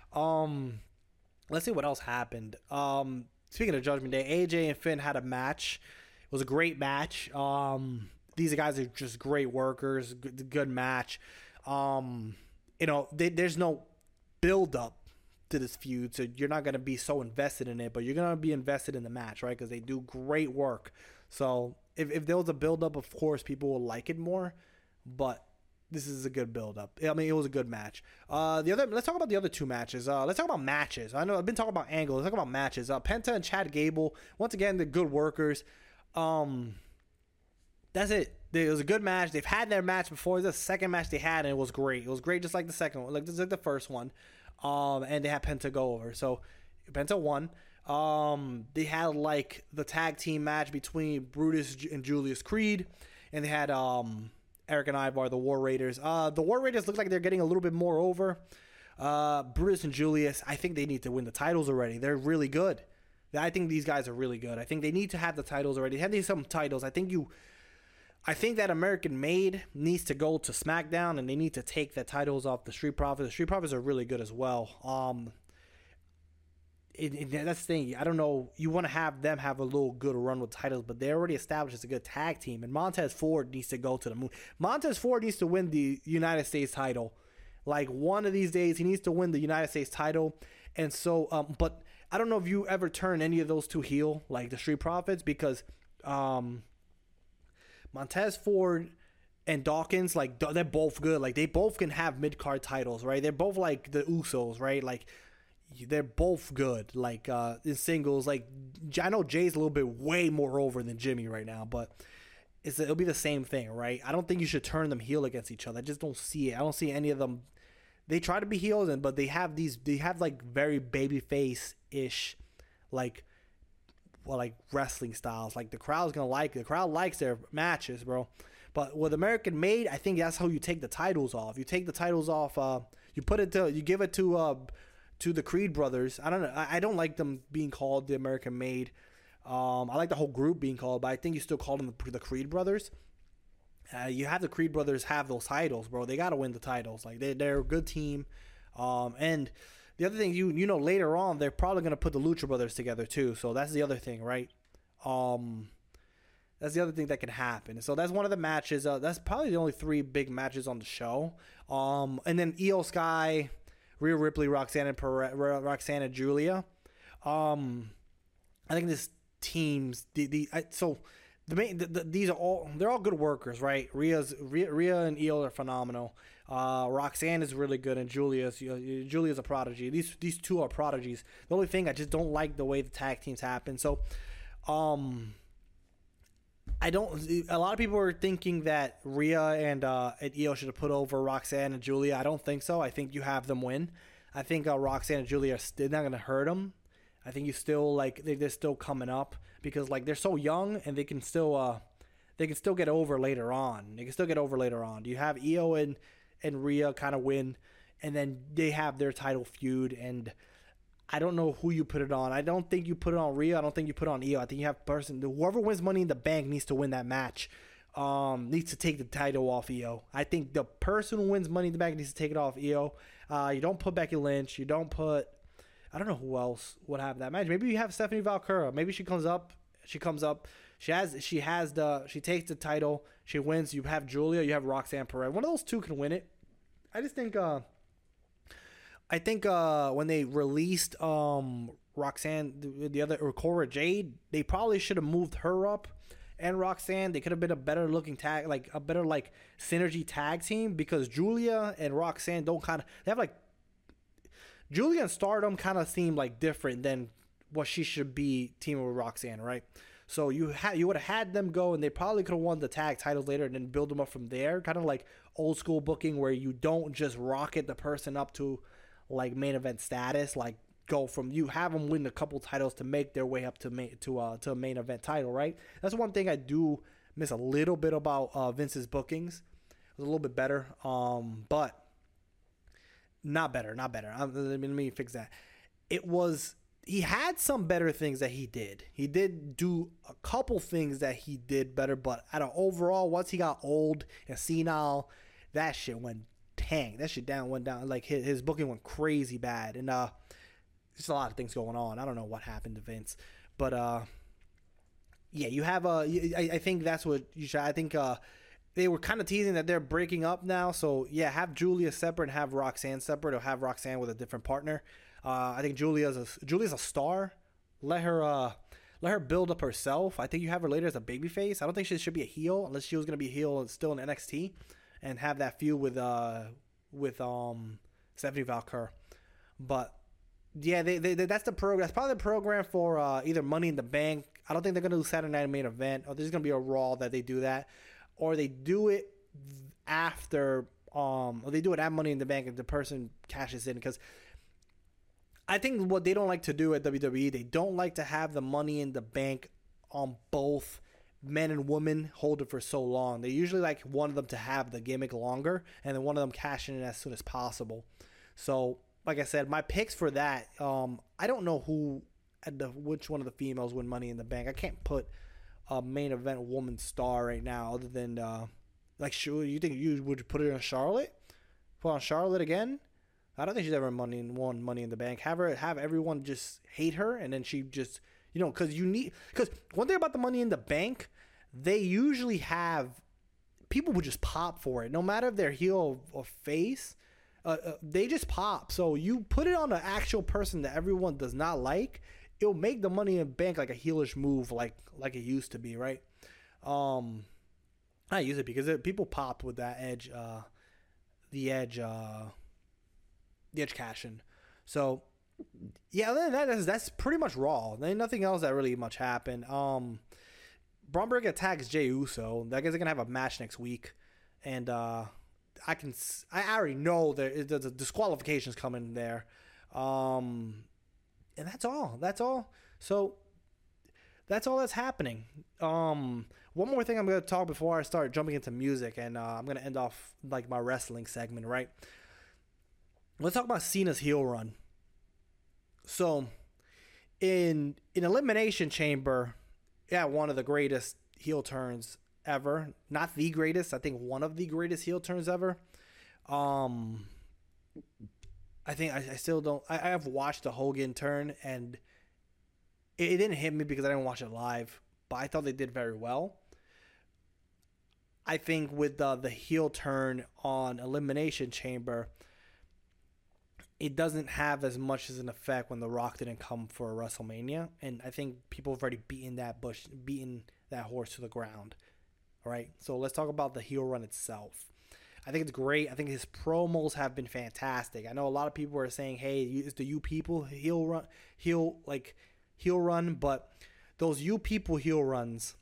A: Um, let's see what else happened. Um, speaking of Judgment Day, A J and Finn had a match. It was a great match. Um, these guys are just great workers. Good, good match. Um, you know, they, there's no build up to this feud, so you're not gonna be so invested in it, but you're gonna be invested in the match, right? Because they do great work. So if if there was a build up, of course, people will like it more, but this is a good build-up. I mean, it was a good match. Uh, the other, let's talk about the other two matches. Uh, let's talk about matches. I know I've been talking about angles. Let's talk about matches. Uh, Penta and Chad Gable. Once again, they're good workers. Um, that's it. It was a good match. They've had their match before. It was the second match they had, and it was great. It was great, just like the second one, like just like the first one. Um, and they had Penta go over. So Penta won. Um, they had like the tag team match between Brutus and Julius Creed, and they had um Eric and Ivar, the War Raiders. Uh, the War Raiders look like they're getting a little bit more over. Uh, Brutus and Julius, I think they need to win the titles already. They're really good. I think these guys are really good. I think they need to have the titles already. They have some titles. I think you, I think that American Made needs to go to SmackDown, and they need to take the titles off the Street Profits. The Street Profits are really good as well. Um, it, it, that's the thing. I don't know. You want to have them have a little good run with titles, but they're already established as a good tag team. And Montez Ford needs to go to the moon. Montez Ford needs to win the United States title. Like, one of these days, he needs to win the United States title. And so, um, but I don't know if you ever turn any of those two heel, like the Street Profits, because um, Montez Ford and Dawkins, like, they're both good. Like, they both can have mid-card titles, right? They're both like the Usos, right? Like, they're both good, like, uh, in singles. Like, I know Jay's a little bit way more over than Jimmy right now, but it's, it'll be the same thing, right? I don't think you should turn them heel against each other. I just don't see it. I don't see any of them. They try to be heels, and but they have these. They have like very baby face ish, like, well, like wrestling styles. Like, the crowd's gonna like it. The crowd likes their matches, bro. But with American Made, I think that's how you take the titles off. You take the titles off. Uh, you put it to. You give it to. Uh, to the Creed brothers. I don't know. I, I don't like them being called the American Made. Um, I like the whole group being called, but I think you still call them the, the Creed brothers. Uh, you have the Creed brothers have those titles, bro. They got to win the titles. Like, they, they're a good team. Um, and the other thing, you you know, later on, they're probably going to put the Lucha brothers together too. So that's the other thing, right? Um, that's the other thing that can happen. So that's one of the matches. Uh, that's probably the only three big matches on the show. Um, and then Io Sky, Rhea Ripley, Roxanne and Perez, Roxanne and Julia. Um, I think this team's the the I, so the main the, the, these are all they're all good workers, right? Rhea's Rhea, Rhea and Io are phenomenal. Uh, Roxanne is really good, and Julia's you know, Julia's a prodigy. These these two are prodigies. The only thing I just don't like the way the tag teams happen. So, um. I don't. A lot of people are thinking that Rhea and uh, and Io should have put over Roxanne and Julia. I don't think so. I think you have them win. I think uh, Roxanne and Julia are still not going to hurt them. I think you still like they, they're still coming up because like they're so young and they can still uh they can still get over later on. They can still get over later on. You have Io and and Rhea kind of win, and then they have their title feud and. I don't know who you put it on. I don't think you put it on Rhea. I don't think you put it on Io. I think you have person. Whoever wins Money in the Bank needs to win that match. Um, needs to take the title off Io. I think the person who wins Money in the Bank needs to take it off Io. Uh, you don't put Becky Lynch. You don't put. I don't know who else would have that match. Maybe you have Stephanie Valkyra. Maybe she comes up. She comes up. She has. She has the. She takes the title. She wins. You have Julia. You have Roxanne Perez. One of those two can win it. I just think. Uh, I think uh, when they released um, Roxanne, the, the other, or Cora Jade, they probably should have moved her up. And Roxanne, they could have been a better looking tag, like a better like synergy tag team because Julia and Roxanne don't kind of, they have like, Julia and Stardom kind of seem like different than what she should be teaming with Roxanne, right? So you had you would have had them go, and they probably could have won the tag titles later, and then build them up from there, kind of like old school booking where you don't just rocket the person up to like main event status, like go from you have them win a couple titles to make their way up to main, to uh to a main event title, right? That's one thing I do miss a little bit about uh, Vince's bookings. It was a little bit better, um, but not better, not better. I mean, let me fix that. It was he had some better things that he did. He did do a couple things that he did better, but at an overall, once he got old and senile, that shit went. Tank. That shit down went down like his, his booking went crazy bad, and uh there's a lot of things going on. I don't know what happened to Vince, but uh yeah, you have uh I, I think that's what you should. I think uh they were kind of teasing that they're breaking up now, so yeah, have Julia separate and have Roxanne separate, or have Roxanne with a different partner. uh I think Julia's a Julia's a star. Let her uh let her build up herself. I think you have her later as a babyface. I don't think she should be a heel unless she was gonna be a heel and still in N X T. And have that feud with uh with um Stephanie Valkyra, but yeah, they, they, they that's the program. That's probably the program for uh, either Money in the Bank. I don't think they're gonna do Saturday Night Main Event, or there's gonna be a Raw that they do that, or they do it after um or they do it at Money in the Bank and the person cashes in because I think what they don't like to do at W W E, they don't like to have the Money in the Bank on both men and women hold it for so long. They usually like one of them to have the gimmick longer and then one of them cash in as soon as possible. So, like I said, my picks for that, um, I don't know who, at the which one of the females win Money in the Bank. I can't put a main event woman star right now other than, uh, like, sure, you think you would put it on Charlotte? Put on Charlotte again? I don't think she's ever money in, won Money in the Bank. Have her, have everyone just hate her and then she just, you know, because you need, because one thing about the Money in the Bank, they usually have, people would just pop for it. No matter if they're heel or face, uh, uh, they just pop. So you put it on an actual person that everyone does not like, it'll make the Money in the Bank like a heelish move like like it used to be, right? Um, I use it because it, people popped with that Edge, uh, the Edge, uh, the Edge cash-in. So, yeah, other than that, that's, that's pretty much Raw. There ain't nothing else that really much happened. Um, Braun Breaker attacks Jey Uso. I guess they're going to have a match next week. And uh, I can, I already know that the disqualification's coming there. Um, and that's all. That's all. So, that's all that's happening. Um, one more thing I'm going to talk before I start jumping into music. And uh, I'm going to end off like my wrestling segment, right? Let's talk about Cena's heel run. So, in in Elimination Chamber, yeah, one of the greatest heel turns ever. Not the greatest. I think one of the greatest heel turns ever. Um, I think I, I still don't. I, I have watched the Hogan turn, and it, it didn't hit me because I didn't watch it live. But I thought they did very well. I think with the the heel turn on Elimination Chamber, it doesn't have as much as an effect when The Rock didn't come for WrestleMania, and I think people have already beaten that bush, beaten that horse to the ground. All right, so let's talk about the heel run itself. I think it's great. I think his promos have been fantastic. I know a lot of people are saying, "Hey, it's the you people heel run, heel like heel run," but those you people heel runs,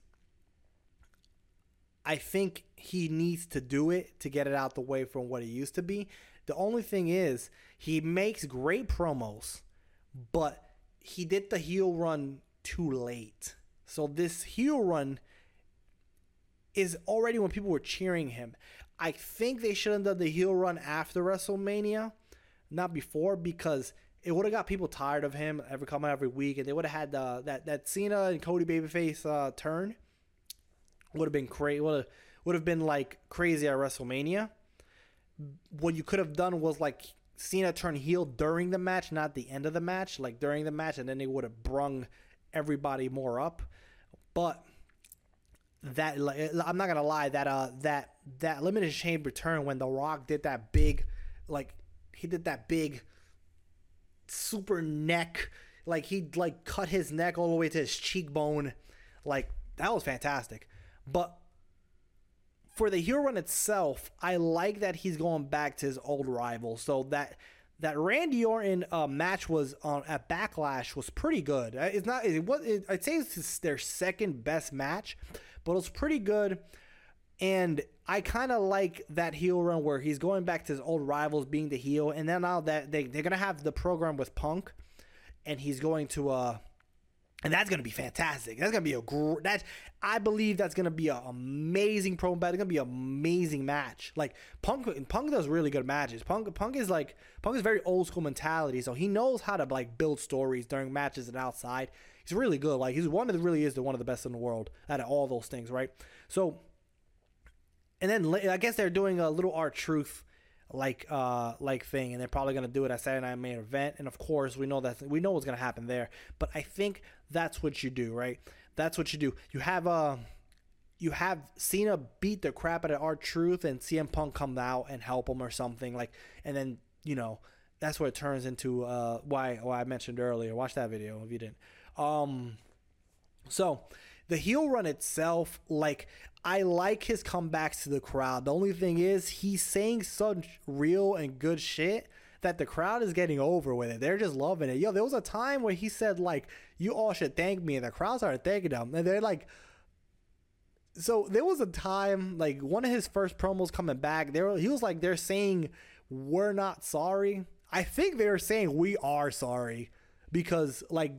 A: I think he needs to do it to get it out the way from what it used to be. The only thing is, he makes great promos, but he did the heel run too late. So this heel run is already when people were cheering him. I think they should have done the heel run after WrestleMania, not before, because it would have got people tired of him every coming every week, and they would have had uh, that that Cena and Cody babyface uh, turn. Would have been crazy. Would have would have been like crazy at WrestleMania. What you could have done was like Cena turn heel during the match, not the end of the match, like during the match, and then they would have brung everybody more up. But that, I'm not gonna lie, that uh that that Elimination Chamber turn when The Rock did that big, like he did that big super neck, like he like cut his neck all the way to his cheekbone, like that was fantastic. But for the heel run itself, I like that he's going back to his old rival. So that that Randy Orton uh, match was on at Backlash was pretty good. It's not. It was. It, I'd say it's their second best match, but it was pretty good. And I kind of like that heel run where he's going back to his old rivals, being the heel, and then now that they they're gonna have the program with Punk, and he's going to uh. And that's gonna be fantastic. That's gonna be a gr- that I believe that's gonna be an amazing promo battle. It's gonna be an amazing match. Like Punk, Punk does really good matches. Punk, Punk is like Punk is very old school mentality, so he knows how to like build stories during matches and outside. He's really good. Like he's one of the really is the one of the best in the world out of all those things, right? So, and then I guess they're doing a little R-Truth like uh like thing, and they're probably gonna do it at Saturday Night Main Event, and of course we know that we know what's gonna happen there. But I think that's what you do, right? That's what you do. You have uh you have Cena beat the crap out of R-Truth, and C M Punk come out and help him or something, like, and then you know that's what it turns into. Uh, why why I mentioned earlier. Watch that video if you didn't. Um, so the heel run itself, like, I like his comebacks to the crowd. The only thing is he's saying such real and good shit that the crowd is getting over with it. They're just loving it. Yo, there was a time where he said, like, you all should thank me, and the crowd started thanking him. And they're like, so there was a time, like, one of his first promos coming back, they were, he was like, they're saying, we're not sorry. I think they're saying we are sorry because like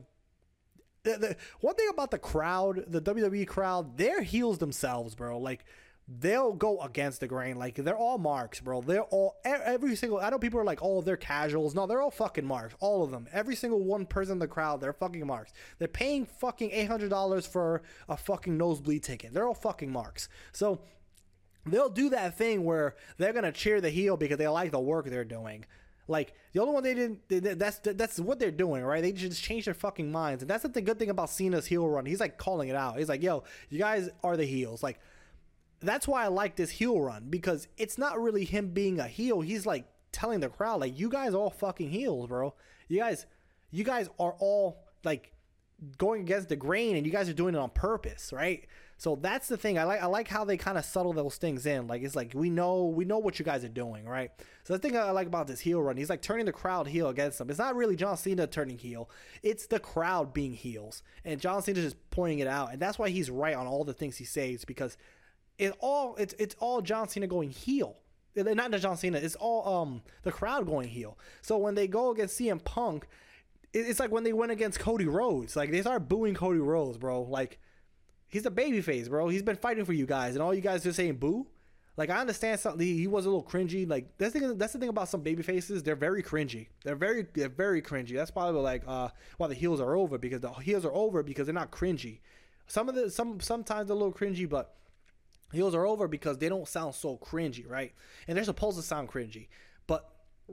A: the, the one thing about the crowd, the W W E crowd, they're heels themselves, bro. Like they'll go against the grain. Like they're all marks, bro. They're all every single. I know people are like, oh, they're casuals. No, they're all fucking marks. All of them. Every single one person in the crowd, they're fucking marks. They're paying fucking eight hundred dollars for a fucking nosebleed ticket. They're all fucking marks. So they'll do that thing where they're gonna cheer the heel because they like the work they're doing. Like the only one they didn't. They, that's that's what they're doing, right? They just change their fucking minds, and that's the good thing about Cena's heel run. He's like calling it out. He's like, "Yo, you guys are the heels." Like that's why I like this heel run because it's not really him being a heel. He's like telling the crowd, like, "You guys are all fucking heels, bro. You guys, you guys are all like going against the grain, and you guys are doing it on purpose, right?" So that's the thing. I like I like how they kind of settle those things in. Like it's like we know we know what you guys are doing, right? So the thing I like about this heel run, he's like turning the crowd heel against him. It's not really John Cena turning heel. It's the crowd being heels. And John Cena just pointing it out. And that's why he's right on all the things he says because it all it's it's all John Cena going heel. Not the John Cena, it's all um the crowd going heel. So when they go against C M Punk, it's like when they went against Cody Rhodes. Like they start booing Cody Rhodes, bro. Like he's a babyface, bro. He's been fighting for you guys, and all you guys are saying boo. Like I understand something. He was a little cringy. Like that's the thing, that's the thing about some babyfaces. They're very cringy. They're very they're very cringy. That's probably like uh why the heels are over because the heels are over because they're not cringy. Some of the some sometimes they're a little cringy, but heels are over because they don't sound so cringy, right? And they're supposed to sound cringy, but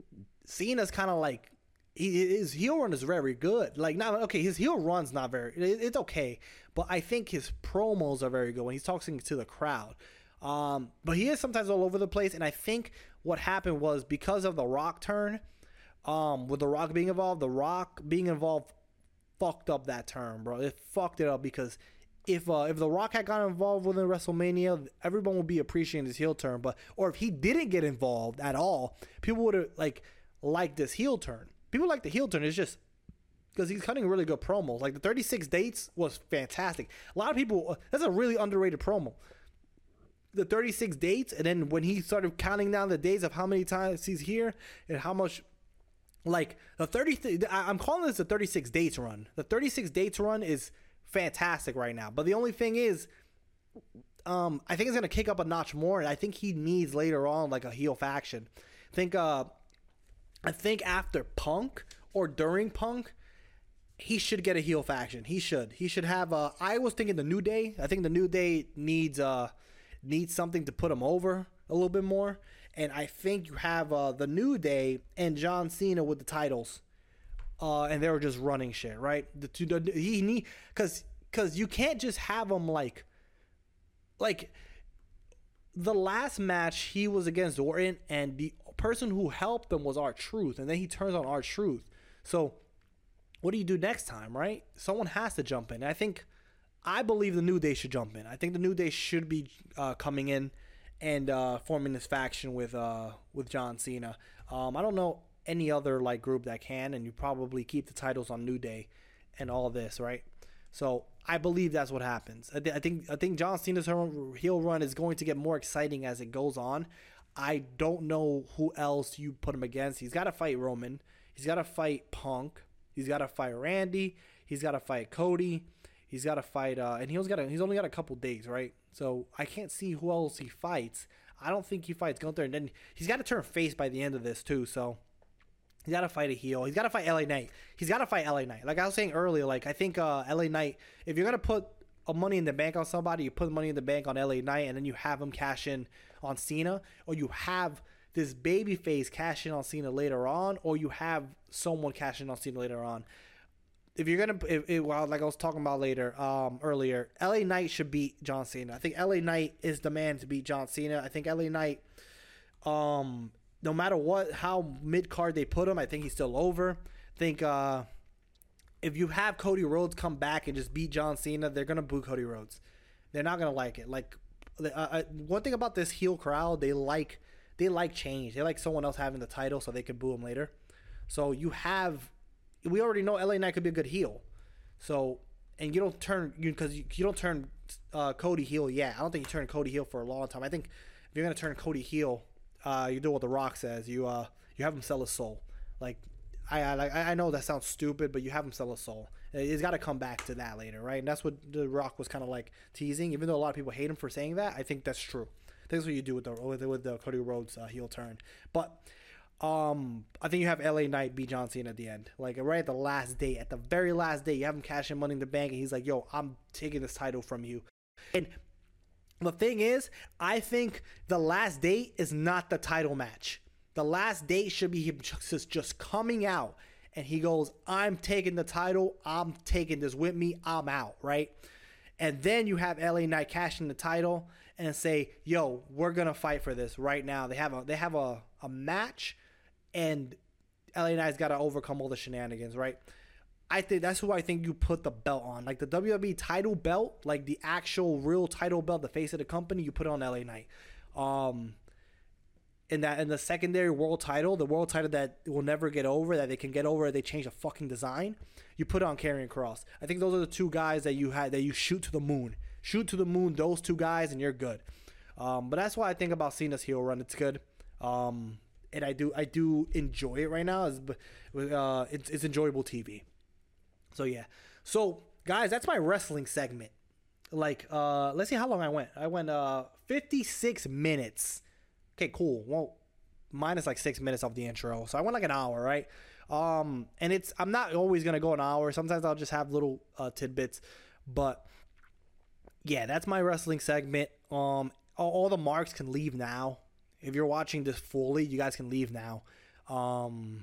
A: Cena's kind of like. He, his heel run is very good. Like, not okay. His heel run's not very. It, it's okay, but I think his promos are very good when he's talking to the crowd. Um, but he is sometimes all over the place, and I think what happened was because of the Rock turn, um, with the Rock being involved, the Rock being involved fucked up that turn, bro. It fucked it up because if uh, if the Rock had gotten involved within WrestleMania, everyone would be appreciating his heel turn. But or if he didn't get involved at all, people would have like liked this heel turn. People like the heel turn. It's just because he's cutting really good promos. Like the thirty-six dates was fantastic. A lot of people, that's a really underrated promo. The thirty-six dates, and then when he started counting down the days of how many times he's here and how much, like the thirty, I'm calling this the thirty-six dates run. The thirty-six dates run is fantastic right now. But the only thing is, um, I think it's gonna kick up a notch more, and I think he needs later on like a heel faction. I think, uh. I think after Punk or during Punk, he should get a heel faction. He should. He should have a. I was thinking the New Day. I think the New Day needs uh needs something to put him over a little bit more. And I think you have uh, the New Day and John Cena with the titles, uh, and they were just running shit, right? The two the, he need because because you can't just have them like like the last match he was against Orton and the person who helped them was R-Truth, and then he turns on R-Truth. So what do you do next time, right? Someone has to jump in. I think I believe the New Day should jump in. I think the New Day should be uh, coming in and uh, forming this faction with uh, with John Cena. Um, I don't know any other like group that can, and you probably keep the titles on New Day and all this, right? So I believe that's what happens. I, th- I think I think John Cena's heel run is going to get more exciting as it goes on. I don't know who else you put him against. He's got to fight Roman. He's got to fight Punk. He's got to fight Randy. He's got to fight Cody. He's got to fight, uh, and he's got a, he's only got a couple days, right? So I can't see who else he fights. I don't think he fights Gunther, and then he's got to turn face by the end of this too. So he's got to fight a heel. He's got to fight L A Knight. He's got to fight L A Knight. Like I was saying earlier, like I think uh, L A Knight. If you're gonna put a money in the bank on somebody, you put money in the bank on L A Knight, and then you have him cash in on Cena, or you have this baby face cash in on Cena later on, or you have someone cash in on Cena later on. If you're gonna, if, if, well, like I was talking about later, um, earlier, L A Knight should beat John Cena. I think L A Knight is the man to beat John Cena. I think L A Knight, um, no matter what, how mid card they put him, I think he's still over. I think uh, if you have Cody Rhodes come back and just beat John Cena, they're gonna boo Cody Rhodes. They're not gonna like it. Like. Uh, one thing about this heel crowd, they like they like change. They like someone else having the title so they can boo him later. So you have, we already know L A Knight could be a good heel. So and you don't turn you because you, you don't turn uh, Cody heel yet. I don't think you turn Cody heel for a long time. I think if you're gonna turn Cody heel, uh, you do what The Rock says. You uh you have him sell his soul. Like, I I like I know that sounds stupid, but you have him sell a soul. He's got to come back to that later, right? And that's what The Rock was kind of like teasing. Even though a lot of people hate him for saying that, I think that's true. I think that's what you do with the with, with the Cody Rhodes uh, heel turn. But um, I think you have L A Knight beat John Cena at the end, like right at the last day, at the very last day. You have him cash in Money in the Bank, and he's like, "Yo, I'm taking this title from you." And the thing is, I think the last date is not the title match. The last date should be him just, just coming out. And he goes, I'm taking the title. I'm taking this with me. I'm out, right? And then you have L A Knight cash in the title and say, yo, we're going to fight for this right now. They have a they have a, a match, and L A Knight's got to overcome all the shenanigans, right? I think that's who I think you put the belt on. Like the W W E title belt, like the actual real title belt, the face of the company, you put it on L A Knight. Um... In that, in the secondary world title, the world title that will never get over, that they can get over if they change the fucking design, you put it on Karrion Kross. I think those are the two guys that you had that you shoot to the moon, shoot to the moon. Those two guys, and you're good. Um, but that's why I think about Cena's heel run. It's good, um, and I do I do enjoy it right now. It's uh, it's, it's enjoyable T V. So yeah, so guys, that's my wrestling segment. Like, uh, let's see how long I went. I went uh, fifty-six minutes. Okay, cool. Well, minus like six minutes off the intro. So I went like an hour, right? Um, and it's I'm not always going to go an hour. Sometimes I'll just have little uh, tidbits. But, yeah, that's my wrestling segment. Um, all, all the marks can leave now. If you're watching this fully, you guys can leave now. Um,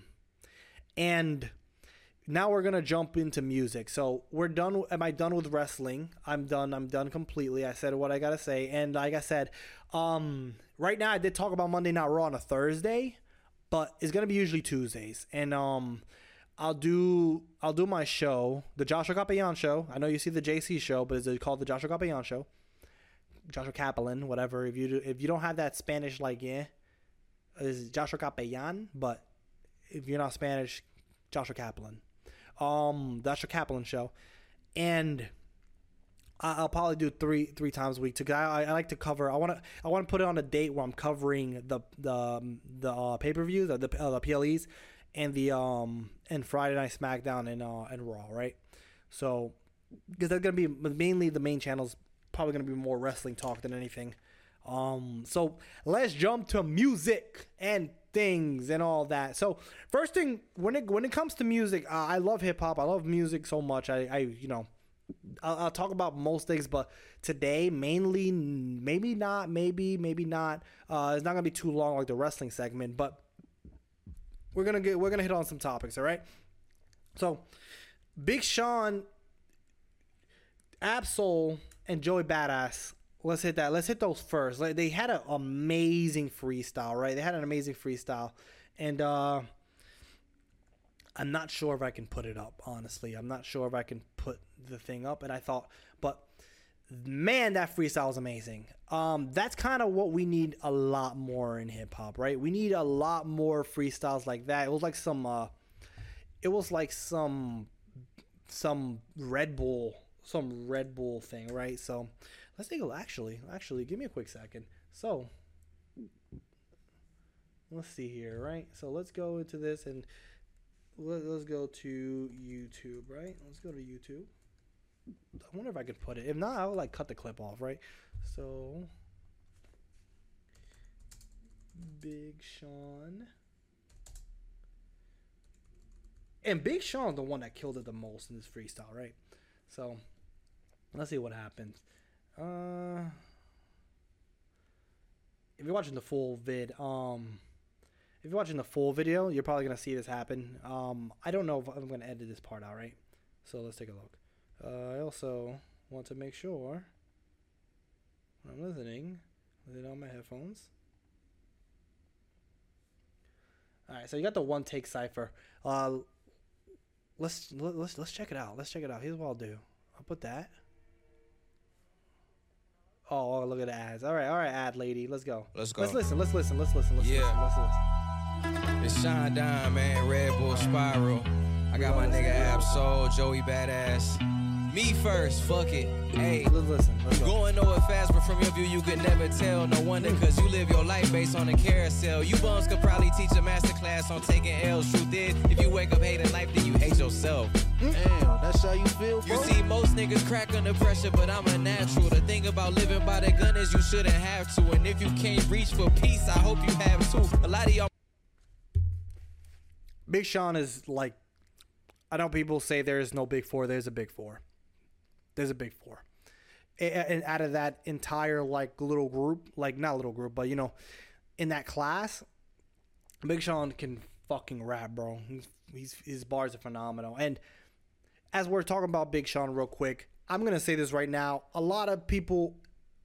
A: and now we're going to jump into music. So we're done. Am I done with wrestling? I'm done. I'm done completely. I said what I got to say. And like I said, um... right now, I did talk about Monday Night Raw on a Thursday, but it's gonna be usually Tuesdays, and um, I'll do I'll do my show, the Joshua Capelan show. I know you see the J C show, but it's called the Joshua Capelan show. Joshua Kaplan, whatever. If you do, if you don't have that Spanish, like yeah, it's Joshua Capelan, but if you're not Spanish, Joshua Kaplan. Um, Joshua Kaplan show, and I'll probably do three three times a week. To I, I like to cover. I want to I want to put it on a date where I'm covering the the the uh, pay per views, the uh, the P L Es, and the um and Friday Night SmackDown and uh and Raw, right? So because that's gonna be mainly the main channel's probably gonna be more wrestling talk than anything. Um, so let's jump to music and things and all that. So first thing, when it when it comes to music, uh, I love hip hop. I love music so much. I I you know. I'll, I'll talk about most things, but today mainly, maybe not, maybe, maybe not. Uh, it's not gonna be too long like the wrestling segment, but we're gonna get we're gonna hit on some topics. All right. So, Big Sean, Ab-Soul, and Joey Badass. Let's hit that. Let's hit those first. Like, they had an amazing freestyle, right? They had an amazing freestyle, and uh, I'm not sure if I can put it up. Honestly, I'm not sure if I can put the thing up. And I thought, but man, that freestyle is amazing. Um, that's kind of what we need a lot more in hip hop, right? We need a lot more freestyles like that. It was like some, uh, it was like some, some Red Bull, some Red Bull thing, right? So let's take a look. Actually, actually, give me a quick second. So let's see here, right? So let's go into this and let's go to YouTube, right? Let's go to YouTube. I wonder if I could put it. If not, I'll like cut the clip off, right? So, Big Sean. And Big Sean's the one that killed it the most in this freestyle, right? So, let's see what happens. Uh, if you're watching the full vid, um, if you're watching the full video, you're probably gonna see this happen. Um, I don't know if I'm gonna edit this part out, right? So let's take a look. Uh, I also want to make sure when I'm listening with it on my headphones. All right, so you got the one take cipher. Uh, let's let's let's check it out. Let's check it out. Here's what I'll do. I'll put that. Oh, look at the ads. All right, all right, ad lady. Let's go.
B: Let's go.
A: Let's listen. Let's listen. Let's listen. Let's
B: yeah.
A: listen. Let's listen.
B: It's Sean Don, man. Red Bull Spiral. I got my nigga Ab-Soul, Joey Badass. Me first, fuck it. Hey,
A: Let's listen. Let's go.
B: going nowhere fast, but from your view you could never tell. No wonder, cause you live your life based on a carousel. You bums could probably teach a masterclass on taking L's. Truth is, if you wake up hating life, then you hate yourself.
C: Damn, that's how you feel, bro?
B: You see, most niggas crack under pressure, but I'm a natural. The thing about living by the gun is you shouldn't have to. And if you can't reach for peace, I hope you have too. A lot of y'all.
A: Big Sean is like, I know people say there is no big four. There's a big four. There's a big four. And out of that entire like little group, like not little group, but you know, in that class, Big Sean can fucking rap, bro. He's, he's his bars are phenomenal. And as we're talking about Big Sean real quick, I'm gonna say this right now. A lot of people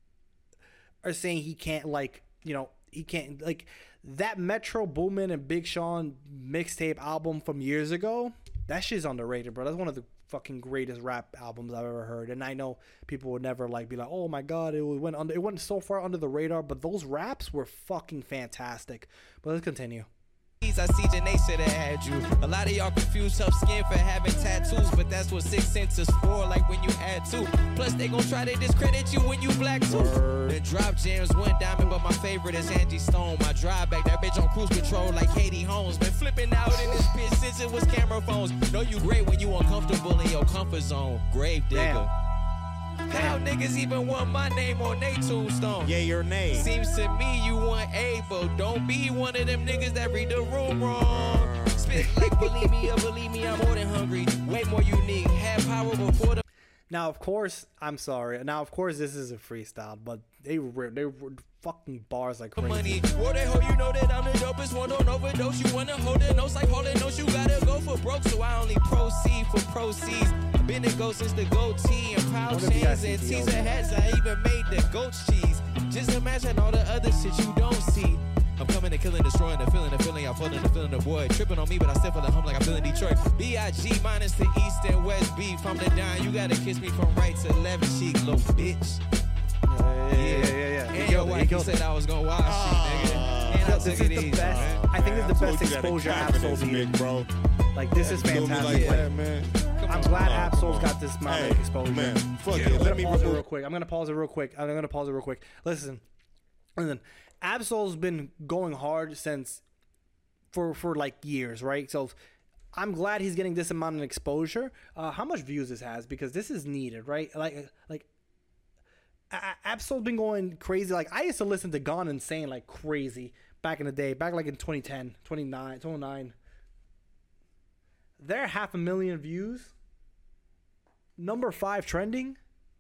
A: are saying he can't, like, you know, he can't, like, that Metro Boomin and Big Sean mixtape album from years ago. That shit's underrated, bro. That's one of the fucking greatest rap albums I've ever heard. And I know people would never like be like, oh my god, it went under, it went so far under the radar. But those raps were fucking fantastic. But let's continue.
B: I see Janae should have had you. A lot of y'all confuse tough skin for having tattoos, but that's what six cents is for, like when you add two. Plus they gon' try to discredit you when you black too. The drop jams went diamond, but my favorite is Angie Stone. My drive back, that bitch on cruise control like Katie Holmes. Been flipping out in this bitch since it was camera phones. Know you great when you uncomfortable in your comfort zone. Grave digger.
A: Damn.
B: How niggas even want my name on they tombstone?
C: Yay or nay?
B: Seems to me you want able. Don't be one of them niggas that read the room wrong. Spit like believe me or believe me, I'm more than hungry. Way more unique. Have power before the.
A: Now, of course, I'm sorry. Now, of course, this is a freestyle, but they were they were fucking bars like crazy.
B: Money. War they hoe, you know that I'm the dopest one. Don't overdose. You wanna hold it, notes like holding notes. You gotta go for broke, so I only proceed for proceeds. Been a go since the goatee and power chains and teaser hats. I even made the goat's cheese. Just imagine all the other shit you don't see. I'm coming and killing, destroying the feeling, the feeling, I'm feeling the feeling, the boy tripping on me, but I still feel the hum like I'm feeling Detroit. B I G minus the east and west beef. I'm the down, you gotta kiss me from right to left cheek, little bitch.
A: Yeah, yeah, yeah, yeah. yeah.
B: And
A: He
B: your
A: killed it, he
B: wife, you
A: killed it.
B: said I was gonna watch shit, nigga. And I
A: This
B: took
A: is
B: it
A: the
B: easy,
A: best.
B: man.
A: I think this is the
C: I told
A: best
C: you that
A: exposure
C: confidence,
A: Absol's needed.
C: big bro.
A: Like, this is
C: Do me
A: fantastic.
C: like
A: Like,
C: that, man.
A: I'm
B: on,
A: glad
C: come on,
A: Absol's
C: come
A: got
C: on.
A: this amount
C: Hey,
A: of exposure.
C: man, fuck
A: I'm
C: it.
A: gonna
C: Let me
A: pause it
C: remove.
A: real quick. I'm gonna pause it real quick. I'm gonna pause it real quick. Listen, listen. Absol's been going hard since for for like years, right? So I'm glad he's getting this amount of exposure. Uh, how much views this has, because this is needed, right? Like like. Absol's been going crazy. Like, I used to listen to Gone Insane like crazy back in the day, back like in twenty ten, twenty-nine, twenty-nine. They're half a million views. Number five trending.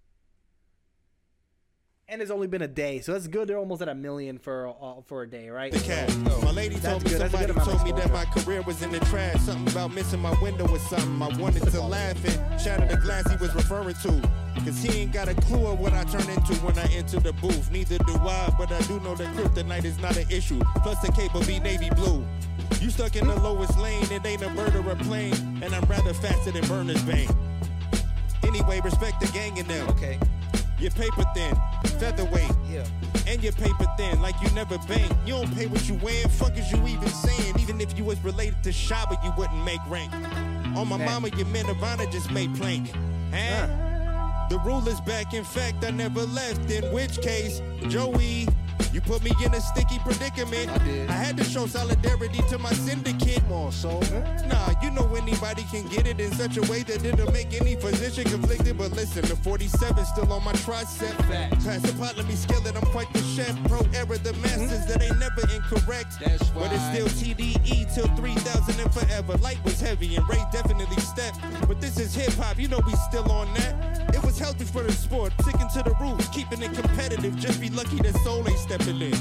A: And it's only been a day, so that's good. They're almost at a million for uh, for a day, right?
C: The cat. My lady
A: That's
C: told me
A: good. That's a good
C: somebody
A: amount of
C: told me that my
A: exposure.
C: career was in the trash. Something about missing my window or something. I wanted to laugh and shatter the glass he was referring to. Cause he ain't got a clue of what I turn into when I enter the booth. Neither do I, but I do know that kryptonite is not an issue. Plus the cape will be navy blue. You stuck in the lowest lane, it ain't a bird or a plane. And I'm rather faster than Burner's vein. Anyway, respect the gang in them.
B: Okay,
C: You're paper thin, featherweight.
B: yeah.
C: And you're paper thin, like you never bank. You don't pay what you wear, fuck is you even saying? Even if you was related to Shaba, you wouldn't make rank. On my
A: Man.
C: mama, your men of honor just made plank. Huh? The rule is back, in fact, I never left. In which case, Joey, you put me in a sticky predicament.
D: I did.
C: I had to show solidarity to my syndicate.
D: Come on, soul.
C: Nah, you know anybody can get it in such a way that it'll make any physician conflicted. But listen, the forty-seven still on my tricep.
B: Facts.
C: Pass the pot, let me scale it. I'm quite the chef. Pro era, the masters that ain't never incorrect.
B: That's
C: But it's
B: why.
C: still T D E till three thousand and forever. Light was heavy and Ray definitely stepped. But this is hip hop, you know we still on that. It was healthy for the sport, sticking to the rules, keeping it competitive. Just be lucky that Soul ain't stepping in.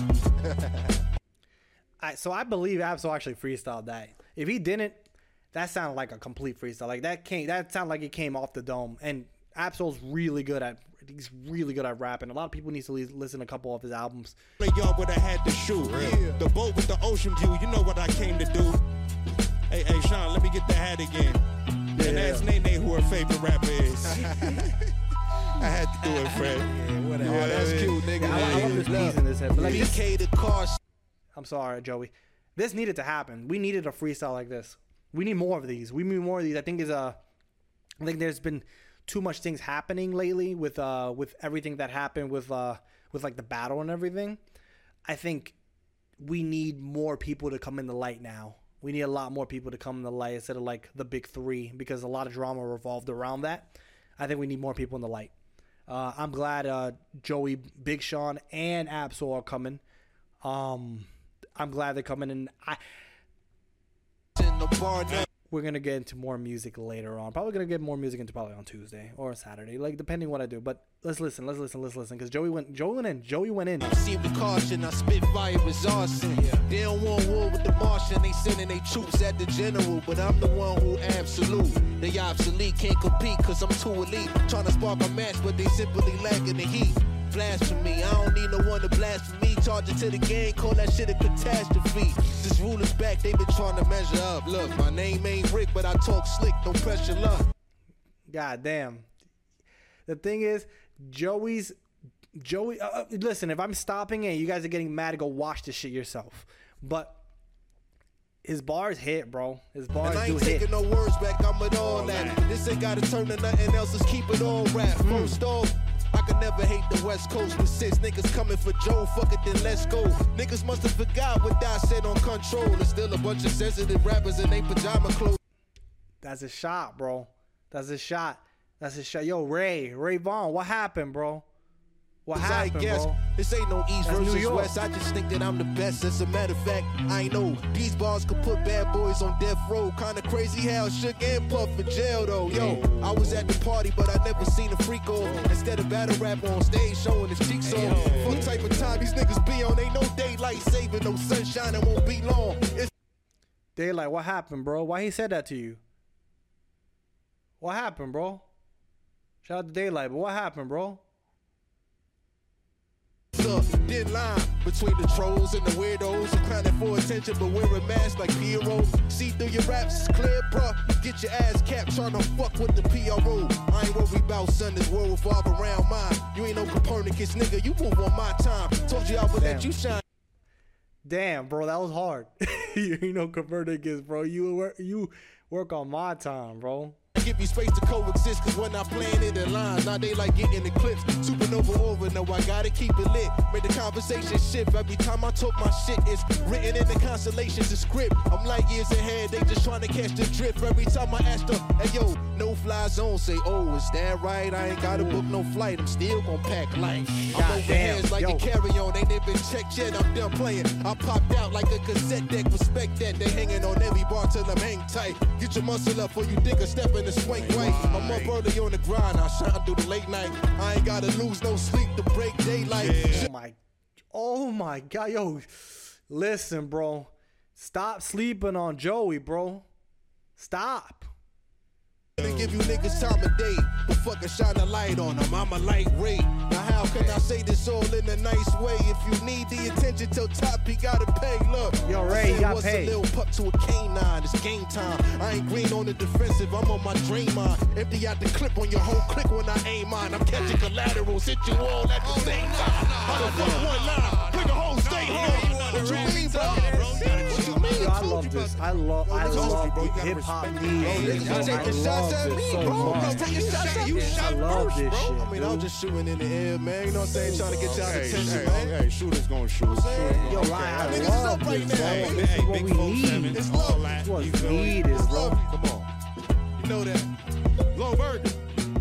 A: I, so I believe Absol actually freestyled that. If he didn't, that sounded like a complete freestyle. Like that came, that sounded like it came off the dome. And Absol's really good at, he's really good at rapping. A lot of people need to li- listen to a couple of his albums.
C: Y'all would have had to shoot.
D: Yeah.
C: The boat with the ocean view, you know what I came to do. Hey, hey, Sean, let me get the hat again. And
A: Yeah.
C: ask Nene who her favorite rapper is. I had to do it, Fred.
B: Yeah, whatever.
D: Oh, that's cute, nigga.
A: I, I love this
D: Look,
A: piece in this head. But like, this,
C: B K the car.
A: I'm sorry, Joey. This needed to happen. We needed a freestyle like this. We need more of these. We need more of these. I think is a. I think there's been too much things happening lately with uh with everything that happened with uh with like the battle and everything. I think we need more people to come in the light now. We need a lot more people to come in the light instead of like the big three, because a lot of drama revolved around that. I think we need more people in the light. Uh, I'm glad uh, Joey, Big Sean, and Absol are coming. Um, I'm glad they're coming, and I. We're gonna get into more music later on. Probably gonna get more music into probably on Tuesday or Saturday, like depending what I do. But let's listen, let's listen, let's listen, because Joey went, Joey went in, Joey went in.
D: See with caution, I spit fire as arson. Yeah. They don't want war with the Martian, they sending their troops at the general, but I'm the one who absolute. They obsolete, can't compete, cause I'm too elite. Trying to spark a match, but they simply lacking the heat. Blasphemy, I don't need no one to blaspheme. Charge it to the game, call that shit a catastrophe. This ruler's back, they been trying to measure up. Look, my name ain't Rick, but I talk slick, no pressure, luck.
A: God damn. The thing is, Joey's, Joey, uh, listen, if I'm stopping it, you guys are getting mad, go watch this shit yourself. But his bars hit, bro. His bars
D: and I
A: do
D: ain't
A: hit.
D: taking no words back, I'm at all that. This ain't gotta turn to nothing else, let's keep it all rap. Mm. First off, I could never hate the West Coast with six niggas coming for Joe. Fuck it, then let's go. Niggas must have forgot what I said on Control. There's still a bunch of sensitive rappers in they pajama clothes.
A: That's a shot, bro. That's a shot. That's a shot. Yo, Ray, Ray Vaughn, what happened, bro? What happened,
D: I guess
A: bro?
D: This ain't no East
A: That's New
D: versus
A: York.
D: West. I just think that I'm the best. As a matter of fact, I know these bars could put bad boys on death row. Kinda crazy how Shook and Puff in jail though. Yo, I was at the party, but I never seen a freak off. Instead of battle rap on stage, showing his cheeks off. Fuck type of time these niggas be on. Ain't no daylight saving, no sunshine. It won't be long. It's
A: Daylight, what happened, bro? Why he said that to you? What happened, bro? Shout out to Daylight, but what happened, bro?
D: a thin line between the trolls and the weirdos who clowning for attention but wearing masks like Piero. See through your raps, it's clear, bruh. Get your ass capped trying to fuck with the P R O. I ain't worried about son, this world revolve around mine. You ain't no Copernicus, nigga, you move on my time. Told you I would let you shine.
A: Damn, bro, that was hard. You ain't no Copernicus, bro. You work, you work on my time, bro.
D: Give you space to coexist, cause when I playing it in lines, now they like getting eclipsed. Supernova over, no, I gotta keep it lit. Make the conversation shift every time I talk my shit. It's written in the constellations, the script. I'm like years ahead, they just trying to catch the drift. Every time I ask them, hey yo, no fly zone, say, oh, is that right? I ain't gotta book no flight, I'm still gon' pack light. I'm
A: God
D: over
A: damn,
D: hands like
A: yo.
D: a carry-on, ain't even checked yet, I'm done playing. I popped out like a cassette deck, respect that. They hanging on every bar till I'm hang tight. Get your muscle up before you think of stepping the swing way. I'm up early on the grind, I shine through the late night. I ain't gotta lose no sleep to break daylight.
A: Oh my, oh my God, yo, listen, bro, stop sleeping on Joey, bro. Stop.
D: And give you niggas time of day, but fucking shine a light on them. I'm a lightweight. Now how can I say this all in a nice way? If you need the attention till top, you gotta pay. Look,
A: Yo, Ray,
D: I said
A: you gotta
D: what's
A: pay.
D: a little pup to a canine. It's game time. I ain't green on the defensive. I'm on my dream on. Empty out the clip on your whole click when I aim on. I'm catching collaterals, hit you all at the same time. How the fuck one line? Bring a whole state home. What you mean, bro? What you mean?
A: Yo, I love this. I love, I love
C: bro. You gotta
A: hip hop
C: respect
A: music.
D: Bro, niggas
A: Yo,
D: been taking
A: I
D: shots
A: love
D: at
A: this
D: me,
A: so
D: bro. Bro,
A: much.
D: taking shots at you.
A: I
D: Shot
A: love
D: first,
A: this
D: bro.
A: shit,
D: I mean, I was
A: dude.
D: just shooting in the air, man. You know what I'm saying? Trying to get y'all
C: Hey,
D: attention,
C: hey,
D: man.
C: hey, shooters gonna shoot.
D: saying?
A: Yo,
C: Okay.
A: I, I
D: Niggas
A: love
D: up right
A: this,
D: now,
A: bro.
D: man.
A: This is
C: Hey,
A: what
C: big
A: we
C: four
A: need.
C: seven,
D: It's
C: all
D: love.
C: that.
A: What
C: You
A: we
C: feel me?
A: need is, bro.
D: Love.
C: Come on.
D: You know that. Low bird.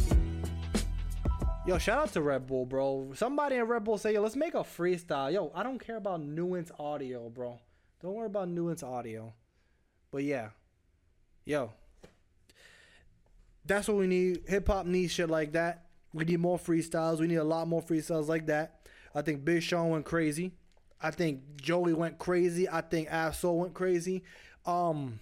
A: Yo, shout out to Red Bull, bro. Somebody in Red Bull say, yo, let's make a freestyle. Yo, I don't care about Nuance audio, bro. Don't worry about Nuance audio. But yeah. Yo. That's what we need. Hip hop needs shit like that. We need more freestyles. We need a lot more freestyles like that. I think Big Sean went crazy. I think Joey went crazy. I think Absol went crazy. Um,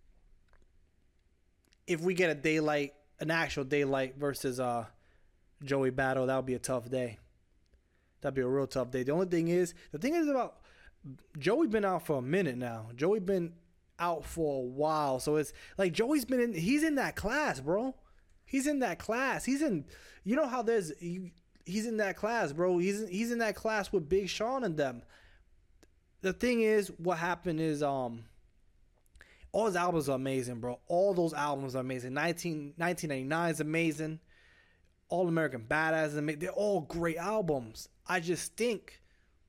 A: if we get a daylight, an actual daylight versus uh Joey battle, that would be a tough day. That'd be a real tough day. The only thing is, the thing is about Joey been out for a minute now. Joey been out for a while, so it's like Joey's been in. He's in that class, bro. He's in that class. He's in. You know how there's. You, he's in that class, bro. He's in, he's in that class with Big Sean and them. The thing is, what happened is, um, all his albums are amazing, bro. All those albums are amazing. nineteen, nineteen ninety-nine is amazing. All American Badass, and they're all great albums. I just think,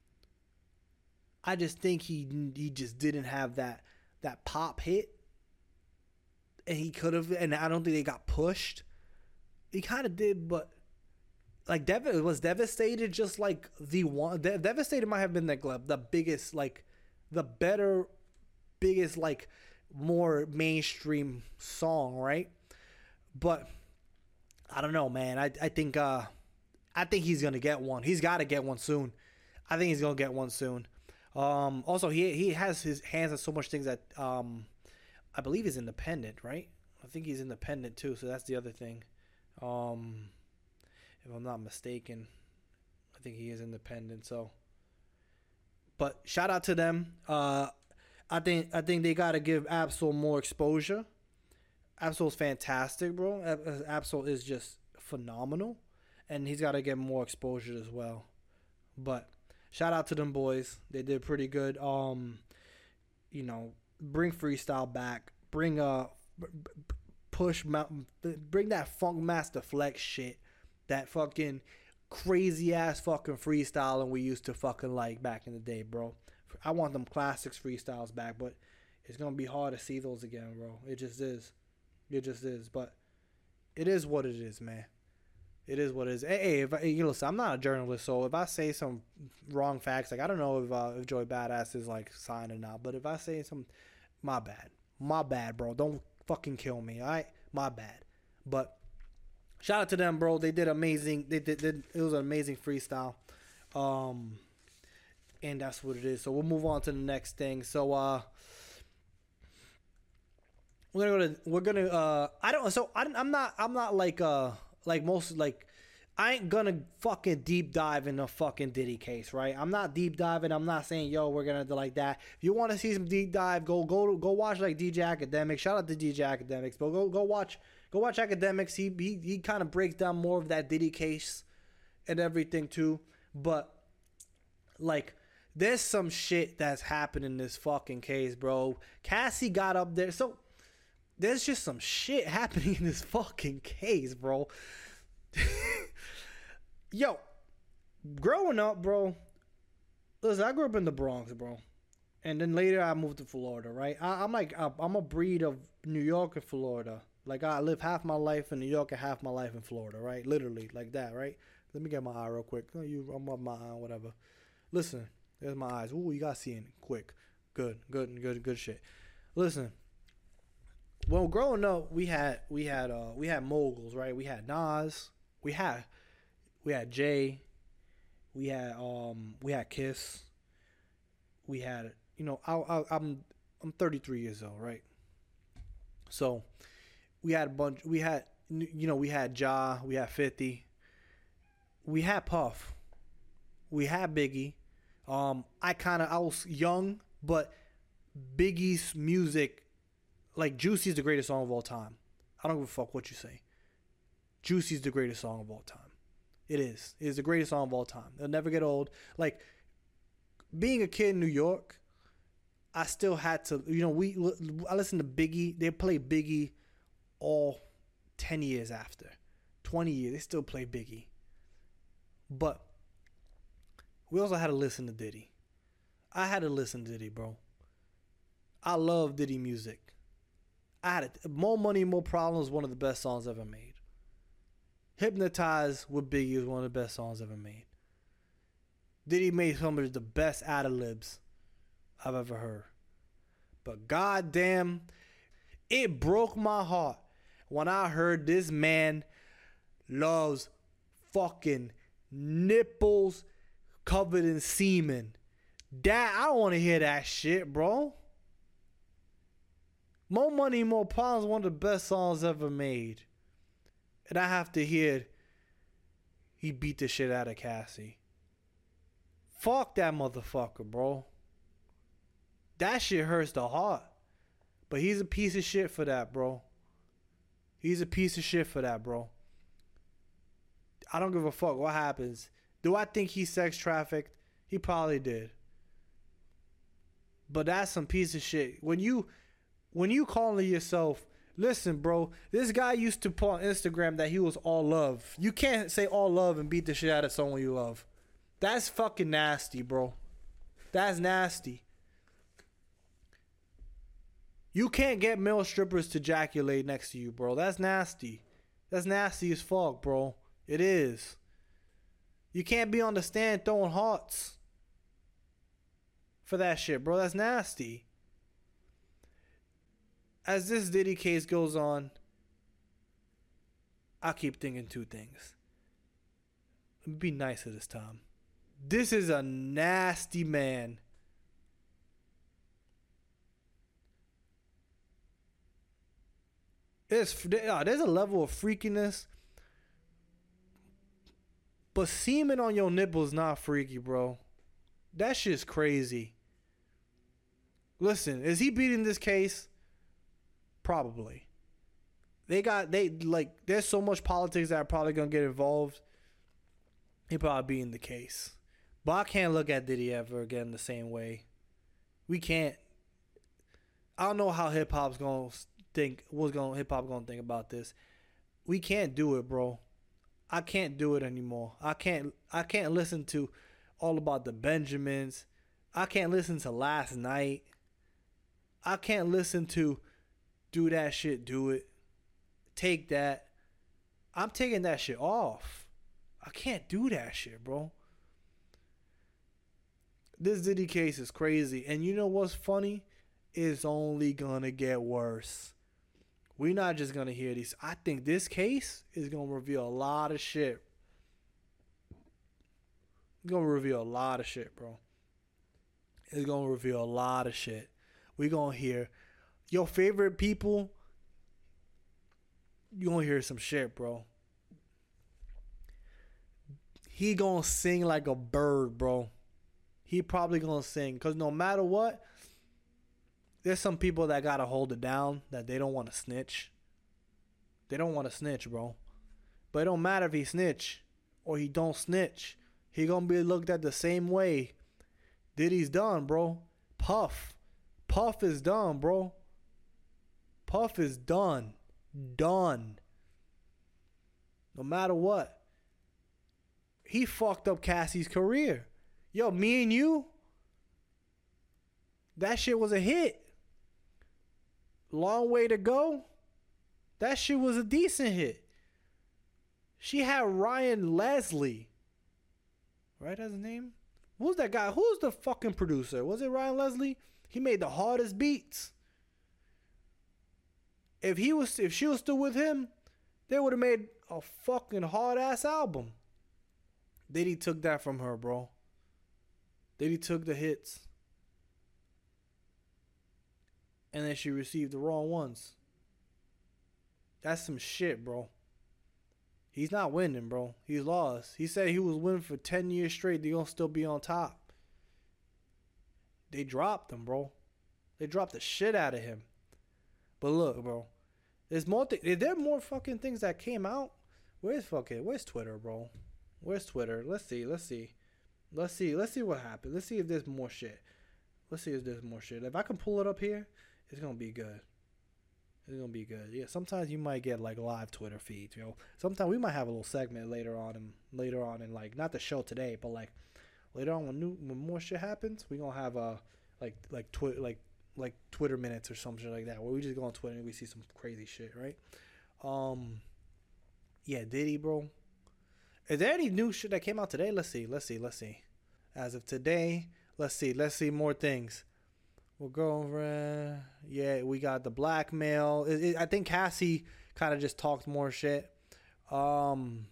A: I just think he he just didn't have that that pop hit, and he could have, and I don't think they got pushed. He kind of did, but like Dev was Devastated, just like the one. De- Devastated might have been like the biggest, like the better, biggest, like more mainstream song, right? But I don't know, man. I I think uh, I think he's gonna get one. He's got to get one soon. I think he's gonna get one soon. Um, also, he he has his hands on so much things that um, I believe he's independent, right? I think he's independent too. So that's the other thing. Um, if I'm not mistaken, I think he is independent. So, but shout out to them. Uh, I think I think they gotta give Ab-Soul more exposure. Ab-Soul's fantastic, bro. Ab-Soul is just phenomenal, and he's got to get more exposure as well. But shout out to them boys. They did pretty good. Um, you know, bring freestyle back. Bring uh, push mountain. Bring that Funk Master Flex shit. That fucking crazy ass fucking freestyling we used to fucking like back in the day, bro. I want them classics freestyles back, but it's gonna be hard to see those again, bro. It just is. It just is, but it is what it is, man. It is what it is. Hey, hey if I, you listen, I'm not a journalist, so if I say some wrong facts, like I don't know if uh, if Joey Badass is like signed or not, but if I say some, my bad, my bad, bro. Don't fucking kill me, all right? My bad. But shout out to them, bro. They did amazing. They did. did it was an amazing freestyle, um, and that's what it is. So we'll move on to the next thing. So uh. We're gonna go to, we're gonna uh I don't so I, I'm not I'm not like uh like most like I ain't gonna fucking deep dive in the fucking Diddy case, right? I'm not deep diving. I'm not saying yo we're gonna do like that. If you want to see some deep dive, go go go watch like D J Academics. Shout out to D J Academics, but go go watch go watch Academics. He he he kind of breaks down more of that Diddy case and everything too. But like there's some shit that's happened in this fucking case, bro. Cassie got up there, so. There's just some shit happening in this fucking case, bro. Yo, growing up, bro. Listen, I grew up in the Bronx, bro. And then later I moved to Florida, right? I, I'm like, I'm a breed of New York and Florida. Like, I live half my life in New York and half my life in Florida, right? Literally, like that, right? Let me get my eye real quick. Oh, you, I'm up my eye, whatever. Listen, there's my eyes. Ooh, you got seeing it quick. Good, good, good, good shit. Listen. Well, growing up, we had we had uh we had moguls, right? We had Nas, we had we had Jay, we had um we had Kiss, we had you know I, I I'm I'm thirty-three years old, right? So we had a bunch. We had you know we had Ja, we had fifty, we had Puff, we had Biggie. Um, I kind of I was young, but Biggie's music. Like, Juicy's the greatest song of all time. I don't give a fuck what you say. Juicy's the greatest song of all time. It is. It is the greatest song of all time. It'll never get old. Like, being a kid in New York, I still had to, you know, we I listened to Biggie. They play Biggie all ten years after. twenty years. They still play Biggie. But we also had to listen to Diddy. I had to listen to Diddy, bro. I love Diddy music. I had it. More Money, More Problems, one of the best songs ever made. Hypnotize with Biggie is one of the best songs ever made. Diddy made some of the best ad-libs I've ever heard. But goddamn, it broke my heart when I heard this man loves fucking nipples covered in semen. That I don't want to hear that shit, bro. More Money, More Problems, one of the best songs ever made. And I have to hear he beat the shit out of Cassie. Fuck that motherfucker, bro. That shit hurts the heart. But he's a piece of shit for that, bro. He's a piece of shit for that, bro. I don't give a fuck what happens. Do I think he sex trafficked? He probably did. But that's some piece of shit. When you... When you calling yourself Listen, bro. This guy used to put on Instagram that he was all love. You can't say all love and beat the shit out of someone you love. That's fucking nasty, bro. That's nasty. You can't get male strippers to ejaculate next to you, bro. That's nasty. That's nasty as fuck, bro. It is. You can't be on the stand throwing hearts for that shit, bro. That's nasty. As this Diddy case goes on, I keep thinking two things. Be nicer this time. This is a nasty man. There's, there's a level of freakiness. But semen on your nipple is not freaky, bro. That shit's crazy. Listen, is he beating this case? Probably. They got, they, like, there's so much politics that are probably going to get involved. He probably beating the case. But I can't look at Diddy ever again the same way. We can't. I don't know how hip hop's going to think, what's going hip hop going to think about this. We can't do it, bro. I can't do it anymore. I can't, I can't listen to all about the Benjamins. I can't listen to Last Night. I can't listen to Do That Shit, Do It. Take That. I'm taking that shit off. I can't do that shit, bro. This Diddy case is crazy. And you know what's funny? It's only gonna get worse. We're not just gonna hear these. I think this case is gonna reveal a lot of shit. It's gonna reveal a lot of shit, bro. It's gonna reveal a lot of shit. We're gonna hear your favorite people. You gonna hear some shit, bro. He gonna sing like a bird, bro. He probably gonna sing. Because no matter what, there's some people that gotta hold it down, that they don't want to snitch. They don't want to snitch, bro. But it don't matter if he snitch or he don't snitch. He gonna be looked at the same way. Diddy's done, bro. Puff. Puff is done, bro. Puff is done. Done. No matter what. He fucked up Cassie's career. Yo, Me and You, that shit was a hit. Long Way to Go, that shit was a decent hit. She had Ryan Leslie. Right, that's his name? Who's that guy? Who's the fucking producer? Was it Ryan Leslie? He made the hardest beats. If he was, if she was still with him, they would have made a fucking hard ass album. Diddy took that from her, bro. Diddy took the hits. And then she received the wrong ones. That's some shit, bro. He's not winning, bro. He's lost. He said he was winning for ten years straight. They're going to still be on top. They dropped him, bro. They dropped the shit out of him. But look, bro. There's more. Th- is there more fucking things that came out? Where's fucking, where's Twitter, bro? Where's Twitter? Let's see. Let's see. Let's see. Let's see what happened. Let's see if there's more shit. Let's see if there's more shit. If I can pull it up here, it's going to be good. It's going to be good. Yeah, sometimes you might get like live Twitter feeds, you know. Sometimes we might have a little segment later on and later on in like, not the show today, but like later on when new when more shit happens, we're going to have a like like twi- like like Twitter minutes or something like that where we just go on Twitter and we see some crazy shit, right? Um yeah, Diddy, bro. Is there any new shit that came out today? Let's see. Let's see. Let's see. As of today, let's see. Let's see more things. We'll go over. Yeah, we got the blackmail. It, it, I think Cassie kind of just talked more shit. Um.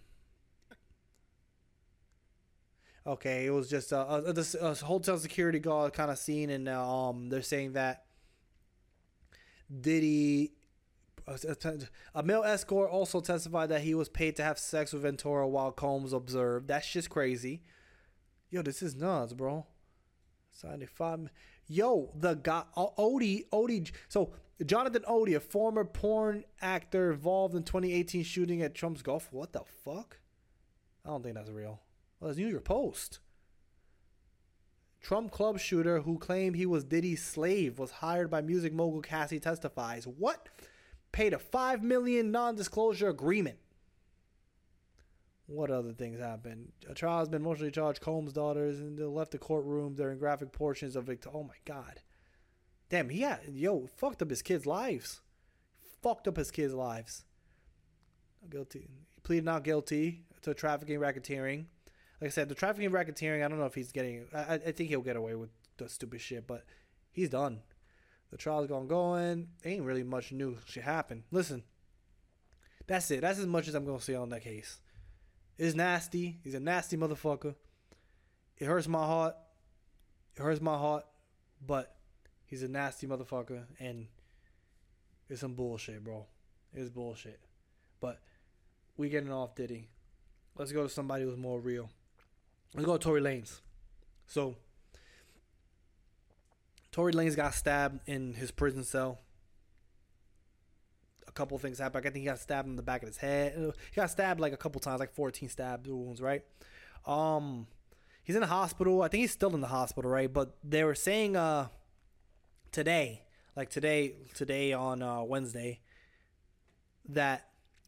A: Okay, it was just a, a, a hotel security guard kind of scene, and um, they're saying that Diddy. A male escort also testified that he was paid to have sex with Ventura while Combs observed. That's just crazy. Yo, this is nuts, bro. seventy-five. Yo, the guy, Odie, Odie. So, Jonathan Odie, a former porn actor involved in twenty eighteen shooting at Trump's golf. What the fuck? I don't think that's real. Well, it's New York Post. Trump club shooter who claimed he was Diddy's slave was hired by music mogul Cassie testifies. What? paid a five million dollars non-disclosure agreement. What other things happened? A trial has been emotionally charged Combs' daughters and they left the courtroom during graphic portions of Victor. Oh my God. Damn, he had, yo, fucked up his kids' lives. Fucked up his kids' lives. Guilty. He pleaded not guilty to trafficking, racketeering. Like I said, the trafficking, racketeering, I don't know if he's getting, I, I think he'll get away with the stupid shit, but he's done. The trial's gone going. Ain't really much new shit happened. Listen, that's it. That's as much as I'm going to say on that case. It's nasty. He's a nasty motherfucker. It hurts my heart. It hurts my heart, but he's a nasty motherfucker, and it's some bullshit, bro. It's bullshit. But we getting off Diddy. Let's go to somebody who's more real. Let's go to Tory Lanez. So, Tory Lanez got stabbed in his prison cell. A couple things happened. I think he got stabbed in the back of his head. He got stabbed like a couple times, like fourteen stab wounds, right? Um, he's in the hospital. I think he's still in the hospital, right? But they were saying uh today, like today, today on uh, Wednesday, that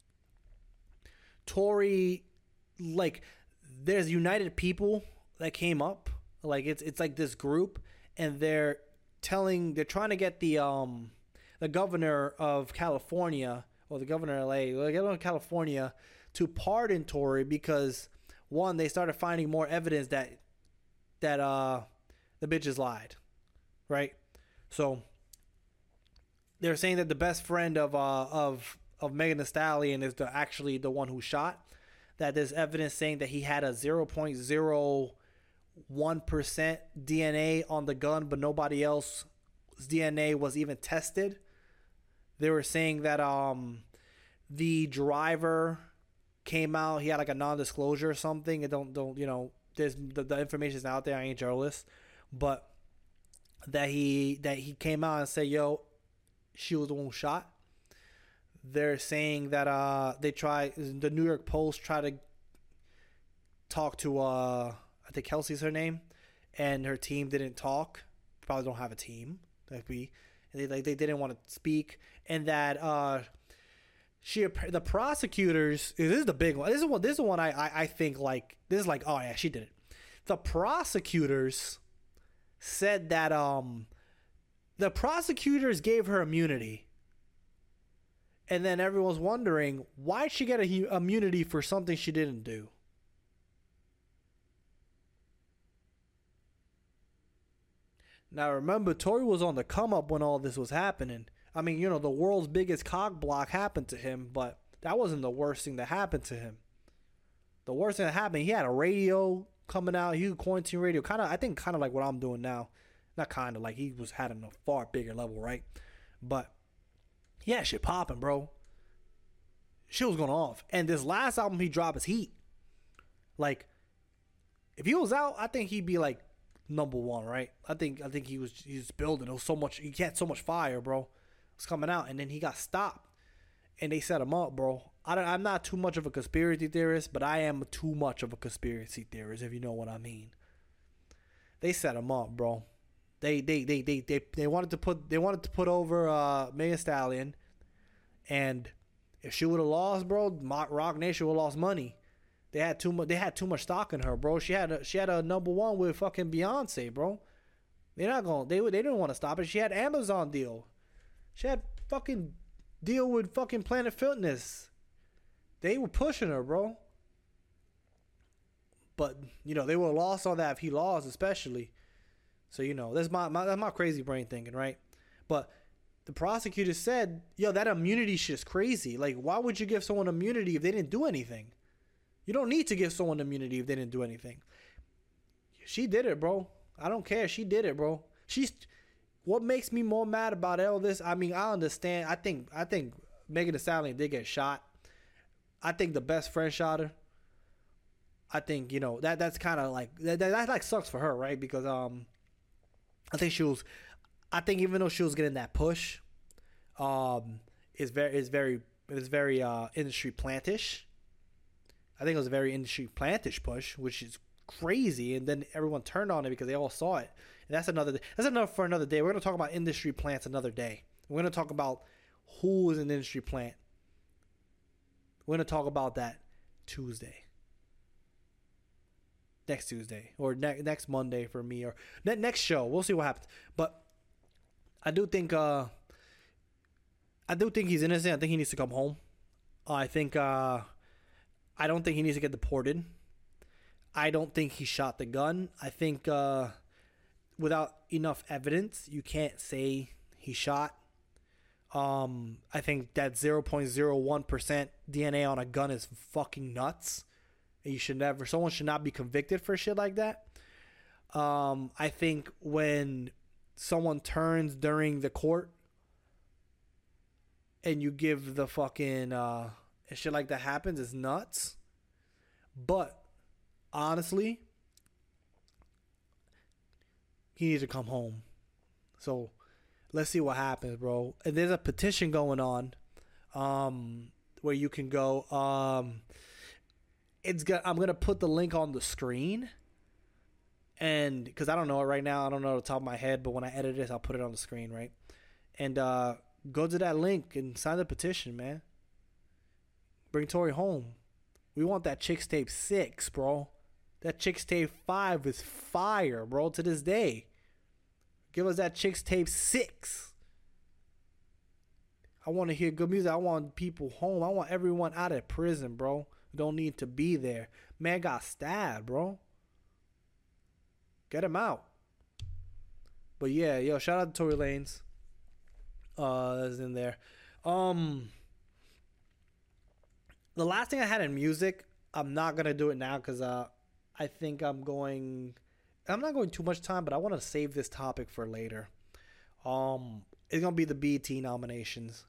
A: Tory, like, there's United People that came up, like it's it's like this group, and they're telling, they're trying to get the um the governor of California, or the governor of L A, the governor of California, to pardon Tory because, one, they started finding more evidence that that uh the bitches lied, right? So they're saying that the best friend of uh of of Megan Thee Stallion is the actually the one who shot. That there's evidence saying that he had a zero point zero one percent D N A on the gun, but nobody else's D N A was even tested. They were saying that um the driver came out, he had like a non-disclosure or something. It don't don't you know, there's the, the information's out there. I ain't a journalist, but that he that he came out and said, yo, she was the one who shot. They're saying that uh they tried, the New York Post tried to talk to uh I think Kelsey's her name, and her team didn't talk. Probably don't have a team. Like we, they like they didn't want to speak, and that uh she the prosecutors. This is the big one. This is one. This is the one I, I I think like this is like, oh yeah, she did it. The prosecutors said that um the prosecutors gave her immunity. And then everyone's wondering, why did she get a immunity for something she didn't do? Now remember, Tory was on the come up when all this was happening. I mean, you know, the world's biggest cock block happened to him, but that wasn't the worst thing that happened to him. The worst thing that happened, he had a radio coming out, he was quarantine radio, kind of, I think kind of like what I'm doing now. Not kind of, like he was had on a far bigger level, right? But yeah, shit popping, bro. Shit was going off. And this last album he dropped is heat. Like, if he was out, I think he'd be like number one, right? I think I think he was he's building. It was so much, he had so much fire, bro. It's coming out, and then he got stopped, and they set him up, bro. I don't, I'm not too much of a conspiracy theorist, but I am too much of a conspiracy theorist, if you know what I mean. They set him up, bro. They they they they they, they wanted to put they wanted to put over uh, Megan Thee Stallion, and if she would have lost, bro, Rock Nation would have lost money. They had too much. They had too much stock in her, bro. She had a, she had a number one with fucking Beyonce, bro. They're not going. They they didn't want to stop it. She had Amazon deal. She had fucking deal with fucking Planet Fitness. They were pushing her, bro. But you know they would have lost on that if he lost, especially. So, you know, that's my, my that's my crazy brain thinking, right? But the prosecutor said, yo, that immunity shit is crazy. Like, why would you give someone immunity if they didn't do anything? You don't need to give someone immunity if they didn't do anything. She did it, bro. I don't care. She did it, bro. She's what makes me more mad about all this. I mean, I understand. I think I think Megan Thee Stallion did get shot. I think the best friend shot her. I think, you know, that that's kind of like that, that, that like sucks for her, right? Because um I think she was, I think even though she was getting that push, um, it's very, it's very, it's very uh, industry plantish. I think it was a very industry plantish push, which is crazy. And then everyone turned on it because they all saw it. And that's another, that's enough for another day. We're gonna talk about industry plants another day. We're gonna talk about who is an industry plant. We're going to talk about that Tuesday. Next Tuesday. Or ne- next Monday for me. Or ne- next show. We'll see what happens. But I do think... Uh, I do think he's innocent. I think he needs to come home. I think... Uh, I don't think he needs to get deported. I don't think he shot the gun. I think uh, without enough evidence, you can't say he shot. Um, I think that zero point zero one percent D N A on a gun is fucking nuts. You should never, someone should not be convicted for shit like that. Um, I think when someone turns during the court and you give the fucking, uh, and shit like that happens, it's nuts. But honestly, he needs to come home. So let's see what happens, bro. And there's a petition going on, um, where you can go. Um, it's got. I'm gonna put the link on the screen, and because I don't know it right now, I don't know off the top of my head. But when I edit this, I'll put it on the screen, right? And uh, go to that link and sign the petition, man. Bring Tory home. We want that Chicks Tape six, bro. That Chicks Tape five is fire, bro, to this day. Give us that Chicks Tape six. I want to hear good music. I want people home. I want everyone out of prison, bro. Don't need to be there. Man got stabbed, bro. Get him out. But yeah, yo, shout out to Tory Lanez. Uh, that's in there. Um... The last thing I had in music, I'm not going to do it now because uh, I think I'm going... I'm not going too much time, but I want to save this topic for later. Um, It's going to be the B E T nominations.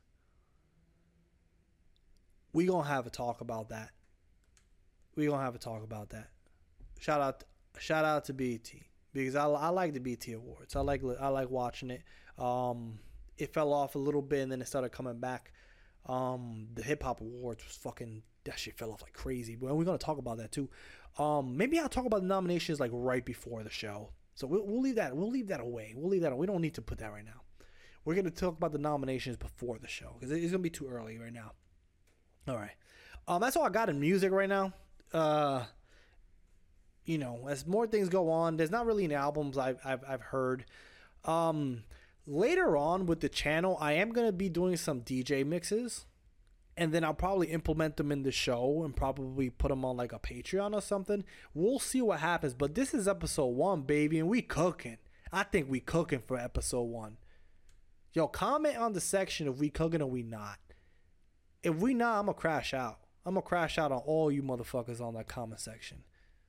A: We going to have a talk about that. We going to have a talk about that. Shout out shout out to B E T because I, I like the B E T Awards. I like I like watching it. Um, it fell off a little bit and then it started coming back. Um, the Hip Hop Awards was fucking, that shit fell off like crazy. But we're gonna talk about that too. Um, maybe I'll talk about the nominations like right before the show. So we'll, we'll leave that. We'll leave that away. We'll leave that. We don't need to put that right now. We're gonna talk about the nominations before the show because it's gonna be too early right now. All right. Um, that's all I got in music right now. Uh, you know, as more things go on, there's not really any albums I've I've, I've heard. Um. Later on with the channel, I am going to be doing some D J mixes. And then I'll probably implement them in the show and probably put them on like a Patreon or something. We'll see what happens. But this is episode one, baby. And we cooking. I think we cooking for episode one. Yo, comment on the section if we cooking or we not. If we not, I'm going to crash out. I'm going to crash out on all you motherfuckers on that comment section.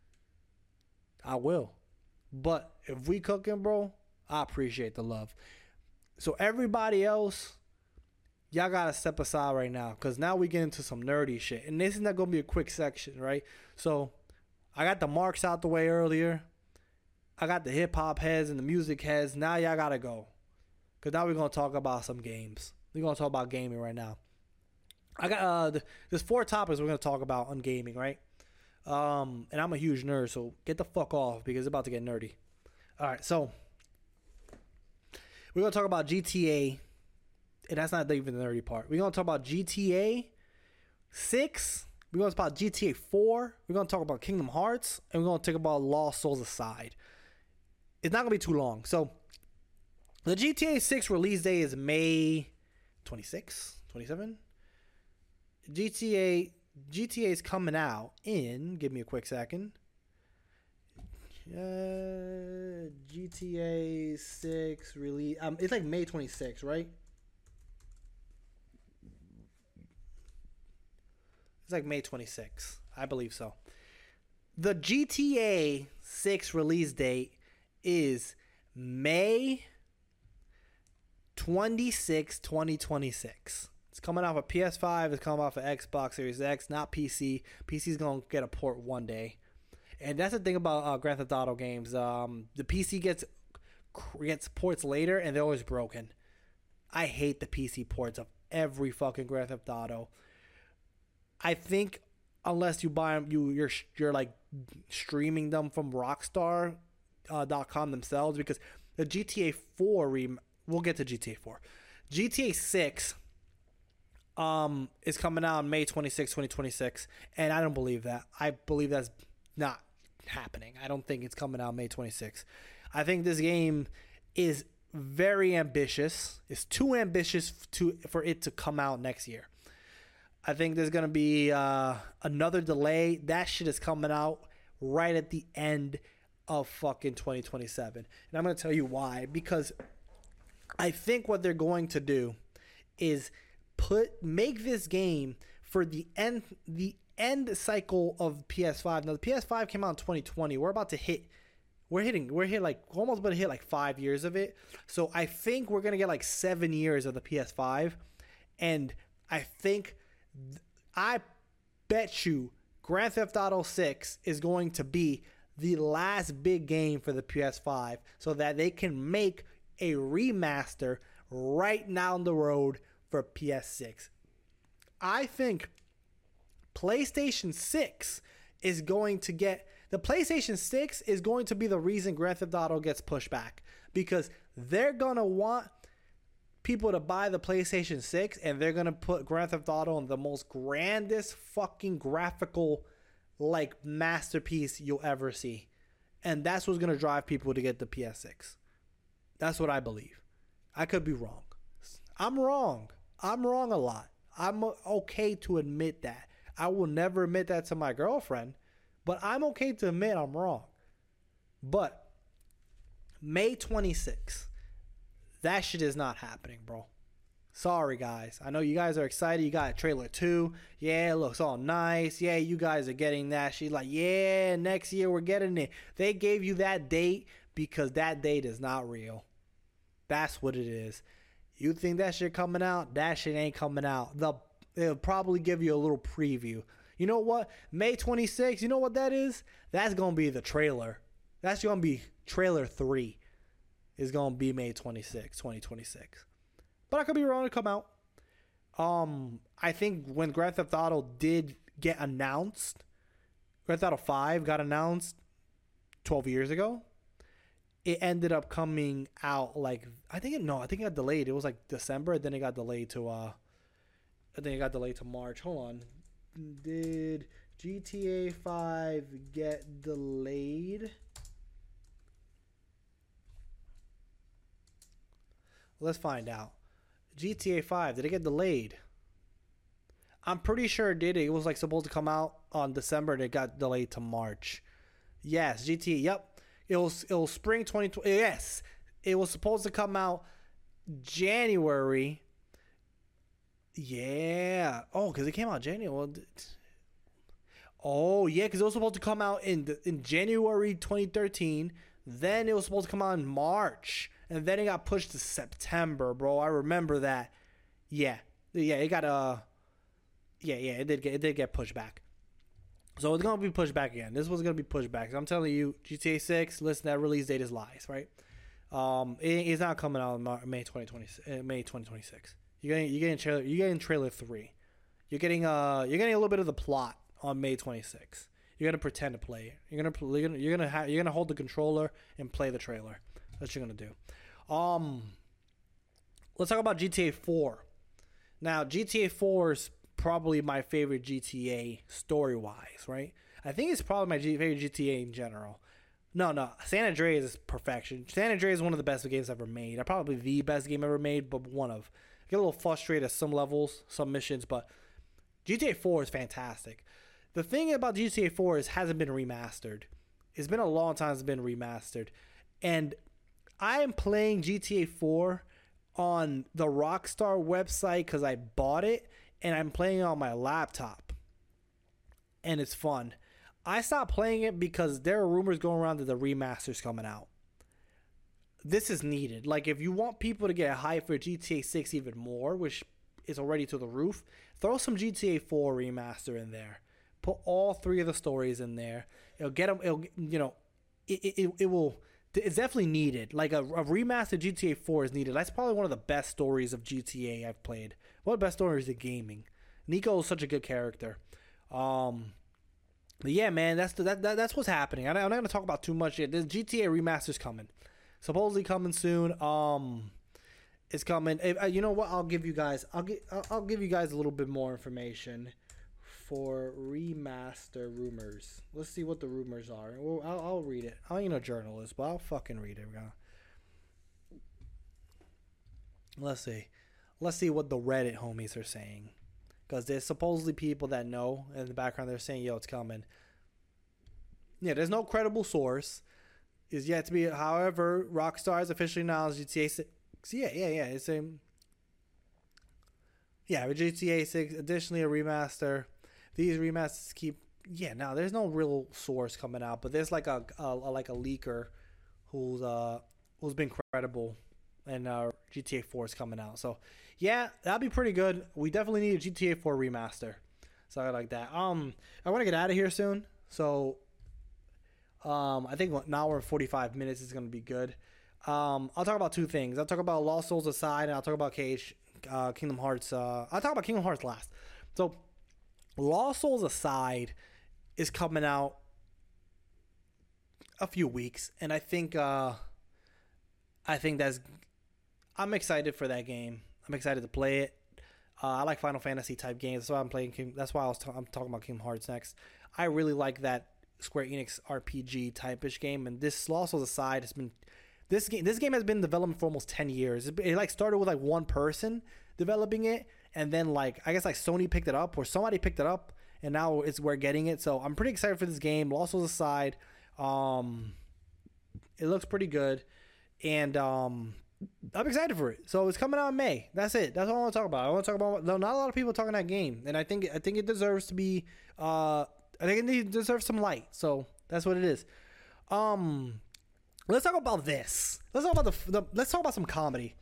A: I will. But if we cooking, bro, I appreciate the love. So everybody else, y'all gotta step aside right now, because now we get into some nerdy shit. And this is not gonna be a quick section, right? So I got the marks out the way earlier. I got the hip hop heads and the music heads. Now y'all gotta go, because now we're gonna talk about some games. We're gonna talk about gaming right now. I got uh, the, there's four topics we're gonna talk about on gaming, right? Um, and I'm a huge nerd, so get the fuck off because it's about to get nerdy. All right, so. We're going to talk about G T A, and that's not even the nerdy part. We're going to talk about G T A six. We're going to talk about G T A four. We're going to talk about Kingdom Hearts, and we're going to talk about Lost Souls Aside. It's not going to be too long. So, the G T A six release day is May twenty-sixth, twenty-seventh. G T A, G T A is coming out in, give me a quick second. Uh, G T A six release. Um, it's like May twenty-sixth, right? It's like May twenty-sixth. I believe so. The G T A six release date is May twenty-sixth, twenty twenty-six. It's coming off of P S five. It's coming off of Xbox Series X, not P C. P C's going to get a port one day. And that's the thing about uh, Grand Theft Auto games. Um, the P C gets gets ports later, and they're always broken. I hate the P C ports of every fucking Grand Theft Auto. I think unless you buy them, you you're you're like streaming them from Rockstar dot com uh, themselves, because the G T A four rem- we'll get to G T A four. G T A six um, is coming out on May twenty-sixth, twenty twenty-six, and I don't believe that. I believe that's not happening. I don't think it's coming out May twenty-sixth. I think this game is very ambitious. It's too ambitious to for it to come out next year. I think there's going to be uh, another delay. That shit is coming out right at the end of fucking twenty twenty-seven. And I'm going to tell you why. Because I think what they're going to do is put make this game for the end the end cycle of P S five. Now, the P S five came out in twenty twenty. We're about to hit We're hitting, we're hit like almost about to hit like five years of it. So I think we're going to get like seven years of the P S five. And I think, I bet you Grand Theft Auto six is going to be the last big game for the P S five so that they can make a remaster right down the road for P S six. I think PlayStation six is going to get... The PlayStation six is going to be the reason Grand Theft Auto gets pushed back because they're going to want people to buy the PlayStation six and they're going to put Grand Theft Auto in the most grandest fucking graphical like masterpiece you'll ever see. And that's what's going to drive people to get the P S six. That's what I believe. I could be wrong. I'm wrong. I'm wrong a lot. I'm okay to admit that. I will never admit that to my girlfriend. But I'm okay to admit I'm wrong. But May twenty-sixth, that shit is not happening, bro. Sorry, guys. I know you guys are excited. You got a trailer two. Yeah, it looks all nice. Yeah, you guys are getting that. She's like, yeah, next year we're getting it. They gave you that date because that date is not real. That's what it is. You think that shit coming out? That shit ain't coming out. The, they'll probably give you a little preview. You know what? May twenty-sixth, you know what that is? That's going to be the trailer. That's going to be trailer three. Is going to be May twenty-sixth, twenty twenty-six. But I could be wrong to come out. Um, I think when Grand Theft Auto did get announced, Grand Theft Auto five got announced twelve years ago. It ended up coming out like, I think it, no, I think it got delayed. It was like December, then it got delayed to, uh, I think it got delayed to March. Hold on. Did G T A five get delayed? Let's find out. G T A five, did it get delayed? I'm pretty sure it did. It was like supposed to come out on December and it got delayed to March. Yes, G T A, yep. It was, it was spring twenty twenty. Yes, it was supposed to come out January. Yeah. Oh, because it came out January. Oh, yeah, because it was supposed to come out in the, in January twenty thirteen. Then it was supposed to come out in March. And then it got pushed to September, bro. I remember that. Yeah. Yeah, it got uh Yeah, yeah, it did get it did get pushed back. So it's gonna be pushed back again. This was gonna be pushed back. So I'm telling you, G T A six, listen, that release date is lies, right? Um it, it's not coming out in May twenty twenty May twenty twenty-six. You're getting, you're getting trailer. You're getting trailer three. You're getting uh, you're getting a little bit of the plot on May twenty-sixth. You're gonna pretend to play it. You're gonna, you're gonna, you're gonna, ha- you're gonna hold the controller and play the trailer. That's what you're gonna do. Um, let's talk about G T A four. Now, G T A four is probably my favorite G T A story wise, right? I think it's probably my G- favorite G T A in general. No, no, San Andreas is perfection. San Andreas is one of the best games ever made. Probably the best game ever made, but one of. I get a little frustrated at some levels, some missions, but G T A four is fantastic. The thing about G T A four is it hasn't been remastered. It's been a long time since it's been remastered. And I am playing G T A four on the Rockstar website because I bought it, and I'm playing it on my laptop. And it's fun. I stopped playing it because there are rumors going around that the remaster's coming out. This is needed. Like, if you want people to get hyped for G T A six even more, which is already to the roof, throw some G T A four remaster in there. Put all three of the stories in there. It'll get them, it'll, you know, it, it, it will, it's definitely needed. Like, a, a remastered G T A four is needed. That's probably one of the best stories of G T A I've played. One of the best stories of gaming. Nico is such a good character. Um... But yeah, man, that's the, that, that that's what's happening. I'm not going to talk about too much yet. The G T A remaster's coming, supposedly coming soon. Um, It's coming. If, uh, you know what? I'll give you guys. I'll get. I'll, I'll give you guys a little bit more information for remaster rumors. Let's see what the rumors are. Well, I'll, I'll read it. I ain't a journalist, but I'll fucking read it. Let's see. Let's see what the Reddit homies are saying, because there's supposedly people that know in the background. They're saying, "Yo, it's coming." Yeah, there's no credible source. Is yet to be. However, Rockstar has officially announced G T A six. Yeah, yeah, yeah. It's a yeah, G T A six. Additionally, a remaster. These remasters keep. Yeah, now there's no real source coming out, but there's like a, a, a like a leaker who's uh who's been credible, and uh, G T A four is coming out. So yeah, that'd be pretty good. We definitely need a G T A four remaster. So I like that. Um, I want to get out of here soon. So um, I think an hour and forty-five minutes is gonna be good. Um, I'll talk about two things. I'll talk about Lost Souls aside, and I'll talk about Cage, uh, Kingdom Hearts. Uh, I'll talk about Kingdom Hearts last. So, Lost Souls aside is coming out a few weeks, and I think, uh, I think that's. I'm excited for that game. I'm excited to play it. Uh, I like Final Fantasy type games. That's why I'm playing. King, that's why I was. Ta- I'm talking about Kingdom Hearts next. I really like that Square Enix R P G type-ish game, and this Lost Souls aside has been. This game, this game has been in development for almost ten years. It, it like started with like one person developing it, and then like I guess like Sony picked it up or somebody picked it up, and now it's we're getting it. So I'm pretty excited for this game. Lost Souls aside, um, it looks pretty good, and um, I'm excited for it. So it's coming out in May. That's it. That's all I want to talk about. I want to talk about. No, not a lot of people talking that game, and I think I think it deserves to be. Uh, I think it deserves some light. So that's what it is. Um. Let's talk about this. Let's talk about the, the. Let's talk about some comedy.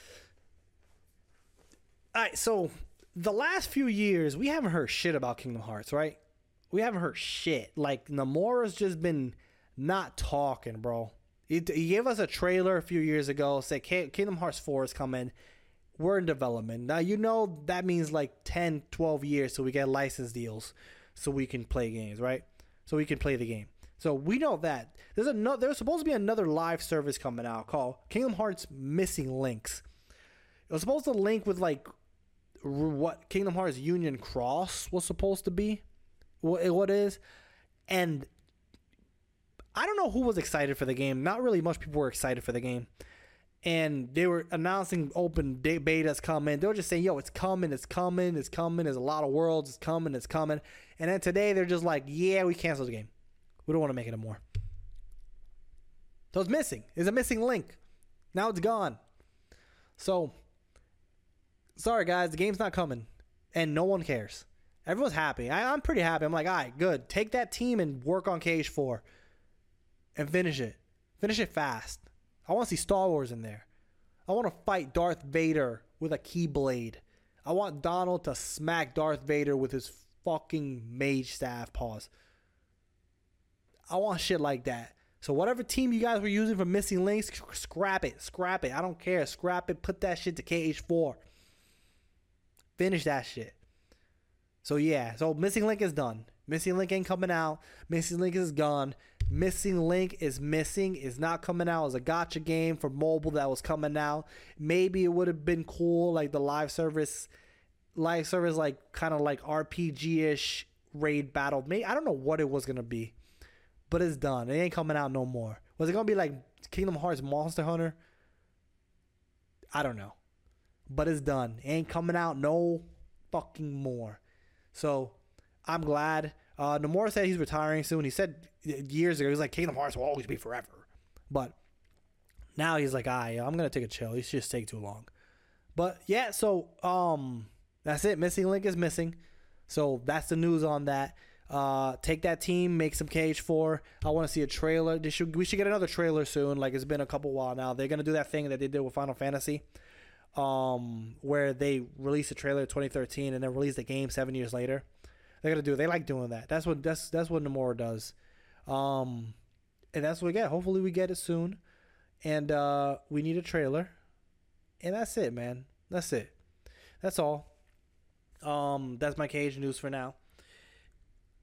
A: All right, so the last few years we haven't heard shit about Kingdom Hearts, right? We haven't heard shit. Like Nomura's just been not talking, bro. He, he gave us a trailer a few years ago. Say Kingdom Hearts four is coming. We're in development now. You know that means like ten, twelve years so we get license deals, so we can play games, right? So we can play the game. So we know that there's a no, there's supposed to be another live service coming out called Kingdom Hearts Missing Links. It was supposed to link with like what Kingdom Hearts Union Cross was supposed to be, what what is, and I don't know who was excited for the game. Not really much people were excited for the game, and they were announcing open betas coming. They were just saying, "Yo, it's coming, it's coming, it's coming. There's a lot of worlds, it's coming, it's coming." And then today they're just like, "Yeah, we canceled the game. We don't want to make it anymore." So it's missing. It's a missing link. Now it's gone. So, sorry guys, the game's not coming. And no one cares. Everyone's happy. I, I'm pretty happy. I'm like, all right, good. Take that team and work on Cage four. And finish it. Finish it fast. I want to see Star Wars in there. I want to fight Darth Vader with a Keyblade. I want Donald to smack Darth Vader with his fucking mage staff paws. I want shit like that. So whatever team you guys were using for Missing Links, scrap it. Scrap it. I don't care. Scrap it. Put that shit to K H four. Finish that shit. So yeah. So Missing Link is done. Missing Link ain't coming out. Missing Link is gone. Missing Link is missing. Is not coming out as a gacha game for mobile that was coming out. Maybe it would have been cool, like the live service, live service, like kind of like R P G-ish raid battle. Maybe I don't know what it was gonna be. But it's done. It ain't coming out no more. Was it going to be like Kingdom Hearts Monster Hunter? I don't know. But it's done. It ain't coming out no fucking more. So, I'm glad. Uh, Nomura said he's retiring soon. He said years ago, he was like, Kingdom Hearts will always be forever. But now he's like, ah, yeah, I'm going to take a chill. It's just take too long. But, yeah, so, um, that's it. Missing Link is missing. So, that's the news on that. Uh, take that team, make some K H four. I want to see a trailer. They should, we should get another trailer soon. Like, it's been a couple while now. They're going to do that thing that they did with Final Fantasy, um, where they released a trailer in twenty thirteen and then released the game seven years later. They're going to do They like doing that. That's what that's that's what Nomura does. Um, and that's what we get. Hopefully we get it soon. And uh, we need a trailer. And that's it, man. That's it. That's all. Um, that's my Cage news for now.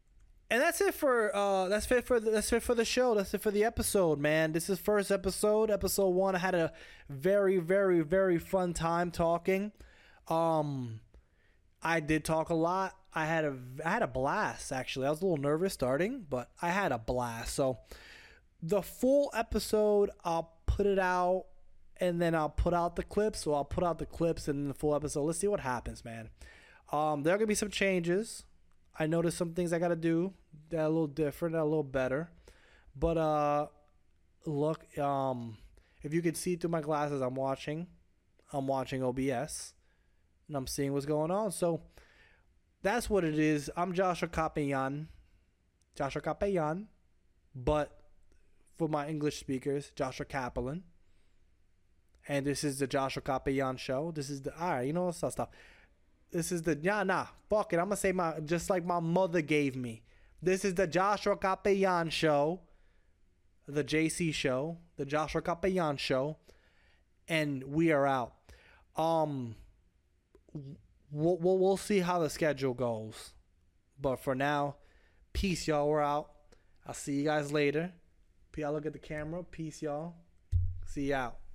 A: And that's it for uh that's it for the, that's it for the show. That's it for the episode, man. This is first episode, episode one. I had a very, very, very fun time talking. Um, I did talk a lot. I had a I had a blast actually. I was a little nervous starting, but I had a blast. So the full episode, I'll put it out, and then I'll put out the clips. So I'll put out the clips and the full episode. Let's see what happens, man. Um, there are gonna be some changes. I noticed some things I got to do that are a little different, a little better. But uh, look, um, if you could see through my glasses, I'm watching. I'm watching O B S, and I'm seeing what's going on. So that's what it is. I'm Joshua Capellan. Joshua Capellan. But for my English speakers, Joshua Capellan. And this is the Joshua Capellan Show. This is the, all right, you know, stuff, stuff. This is the, nah, nah, fuck it. I'm going to say my, just like my mother gave me. This is the Joshua Capellan Show. The J C Show. The Joshua Capellan Show. And we are out. Um, we'll, we'll, we'll see how the schedule goes. But for now, peace, y'all. We're out. I'll see you guys later. Y'all look at the camera. Peace, y'all. See you out.